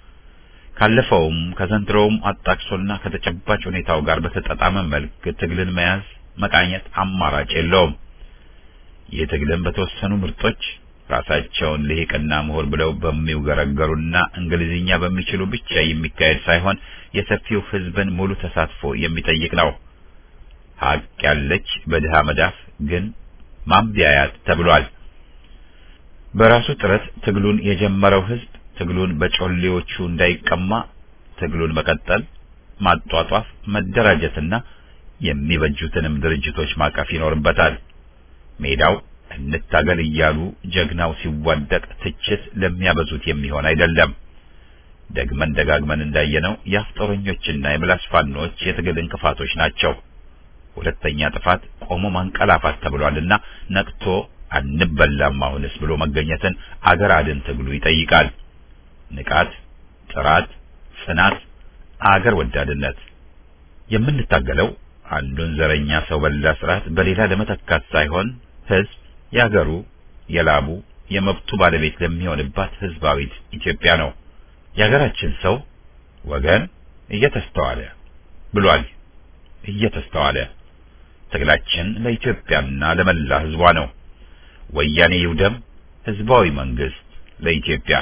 Speaker 4: ካለፈውም ከዘንድሮውም አጣቅሶና ከተጨባጭ ሁኔታው ጋር በተጣጣመ መልክ ትግልን መያዝ መቃኘት አማራጭ የለውም። የትግልን በተወሰኑ ምርጦች ራሳቸውን ልሂቅና ምሁር ብለው በሚውገረገሩና እንግሊዝኛ በሚችሉ ብቻ የሚካሄድ ሳይሆን የሰፊው ሕዝብን ሙሉ ተሳትፎ የሚጠይቅ ነው። ሀቅ ያለች በድሃ መዳፍ ግን ማንቢያያት ተብሏል። በራሱ ጥረት ትግሉን የጀመረው ሕዝብ ትግሉን በጮሌዎቹ እንዳይቀማ ትግሉን መቀጠል፣ ማጧጧፍ፣ መደራጀትና የሚበጁትንም ድርጅቶች ማቀፍ ይኖርበታል። ሜዳው እንታገል እያሉ ጀግናው ሲዋደቅ ትችት ለሚያበዙት የሚሆን አይደለም። ደግመን ደጋግመን እንዳየነው የአፍጦረኞችና የምላስ ፋኖች የትግል እንቅፋቶች ናቸው። ሁለተኛ ጥፋት ቆሞ ማንቀላፋት ተብሏልና ነቅቶ አንበላም አሁንስ ብሎ መገኘትን አገር አድን ትግሉ ይጠይቃል። ንቃት፣ ጥራት፣ ጽናት፣ አገር ወዳድነት። የምንታገለው አንዱን ዘረኛ ሰው በላ ስርዓት በሌላ ለመተካት ሳይሆን ሕዝብ ያገሩ የላቡ የመብቱ ባለቤት ለሚሆንባት ሕዝባዊት ኢትዮጵያ ነው። ያገራችን ሰው ወገን እየተስተዋለ ብሏል። እየተስተዋለ ትግላችን ለኢትዮጵያና ለመላ ሕዝቧ ነው። ወያኔ ይውደም፣ ሕዝባዊ መንግስት ለኢትዮጵያ።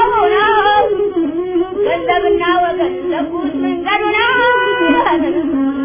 Speaker 5: Now we're going to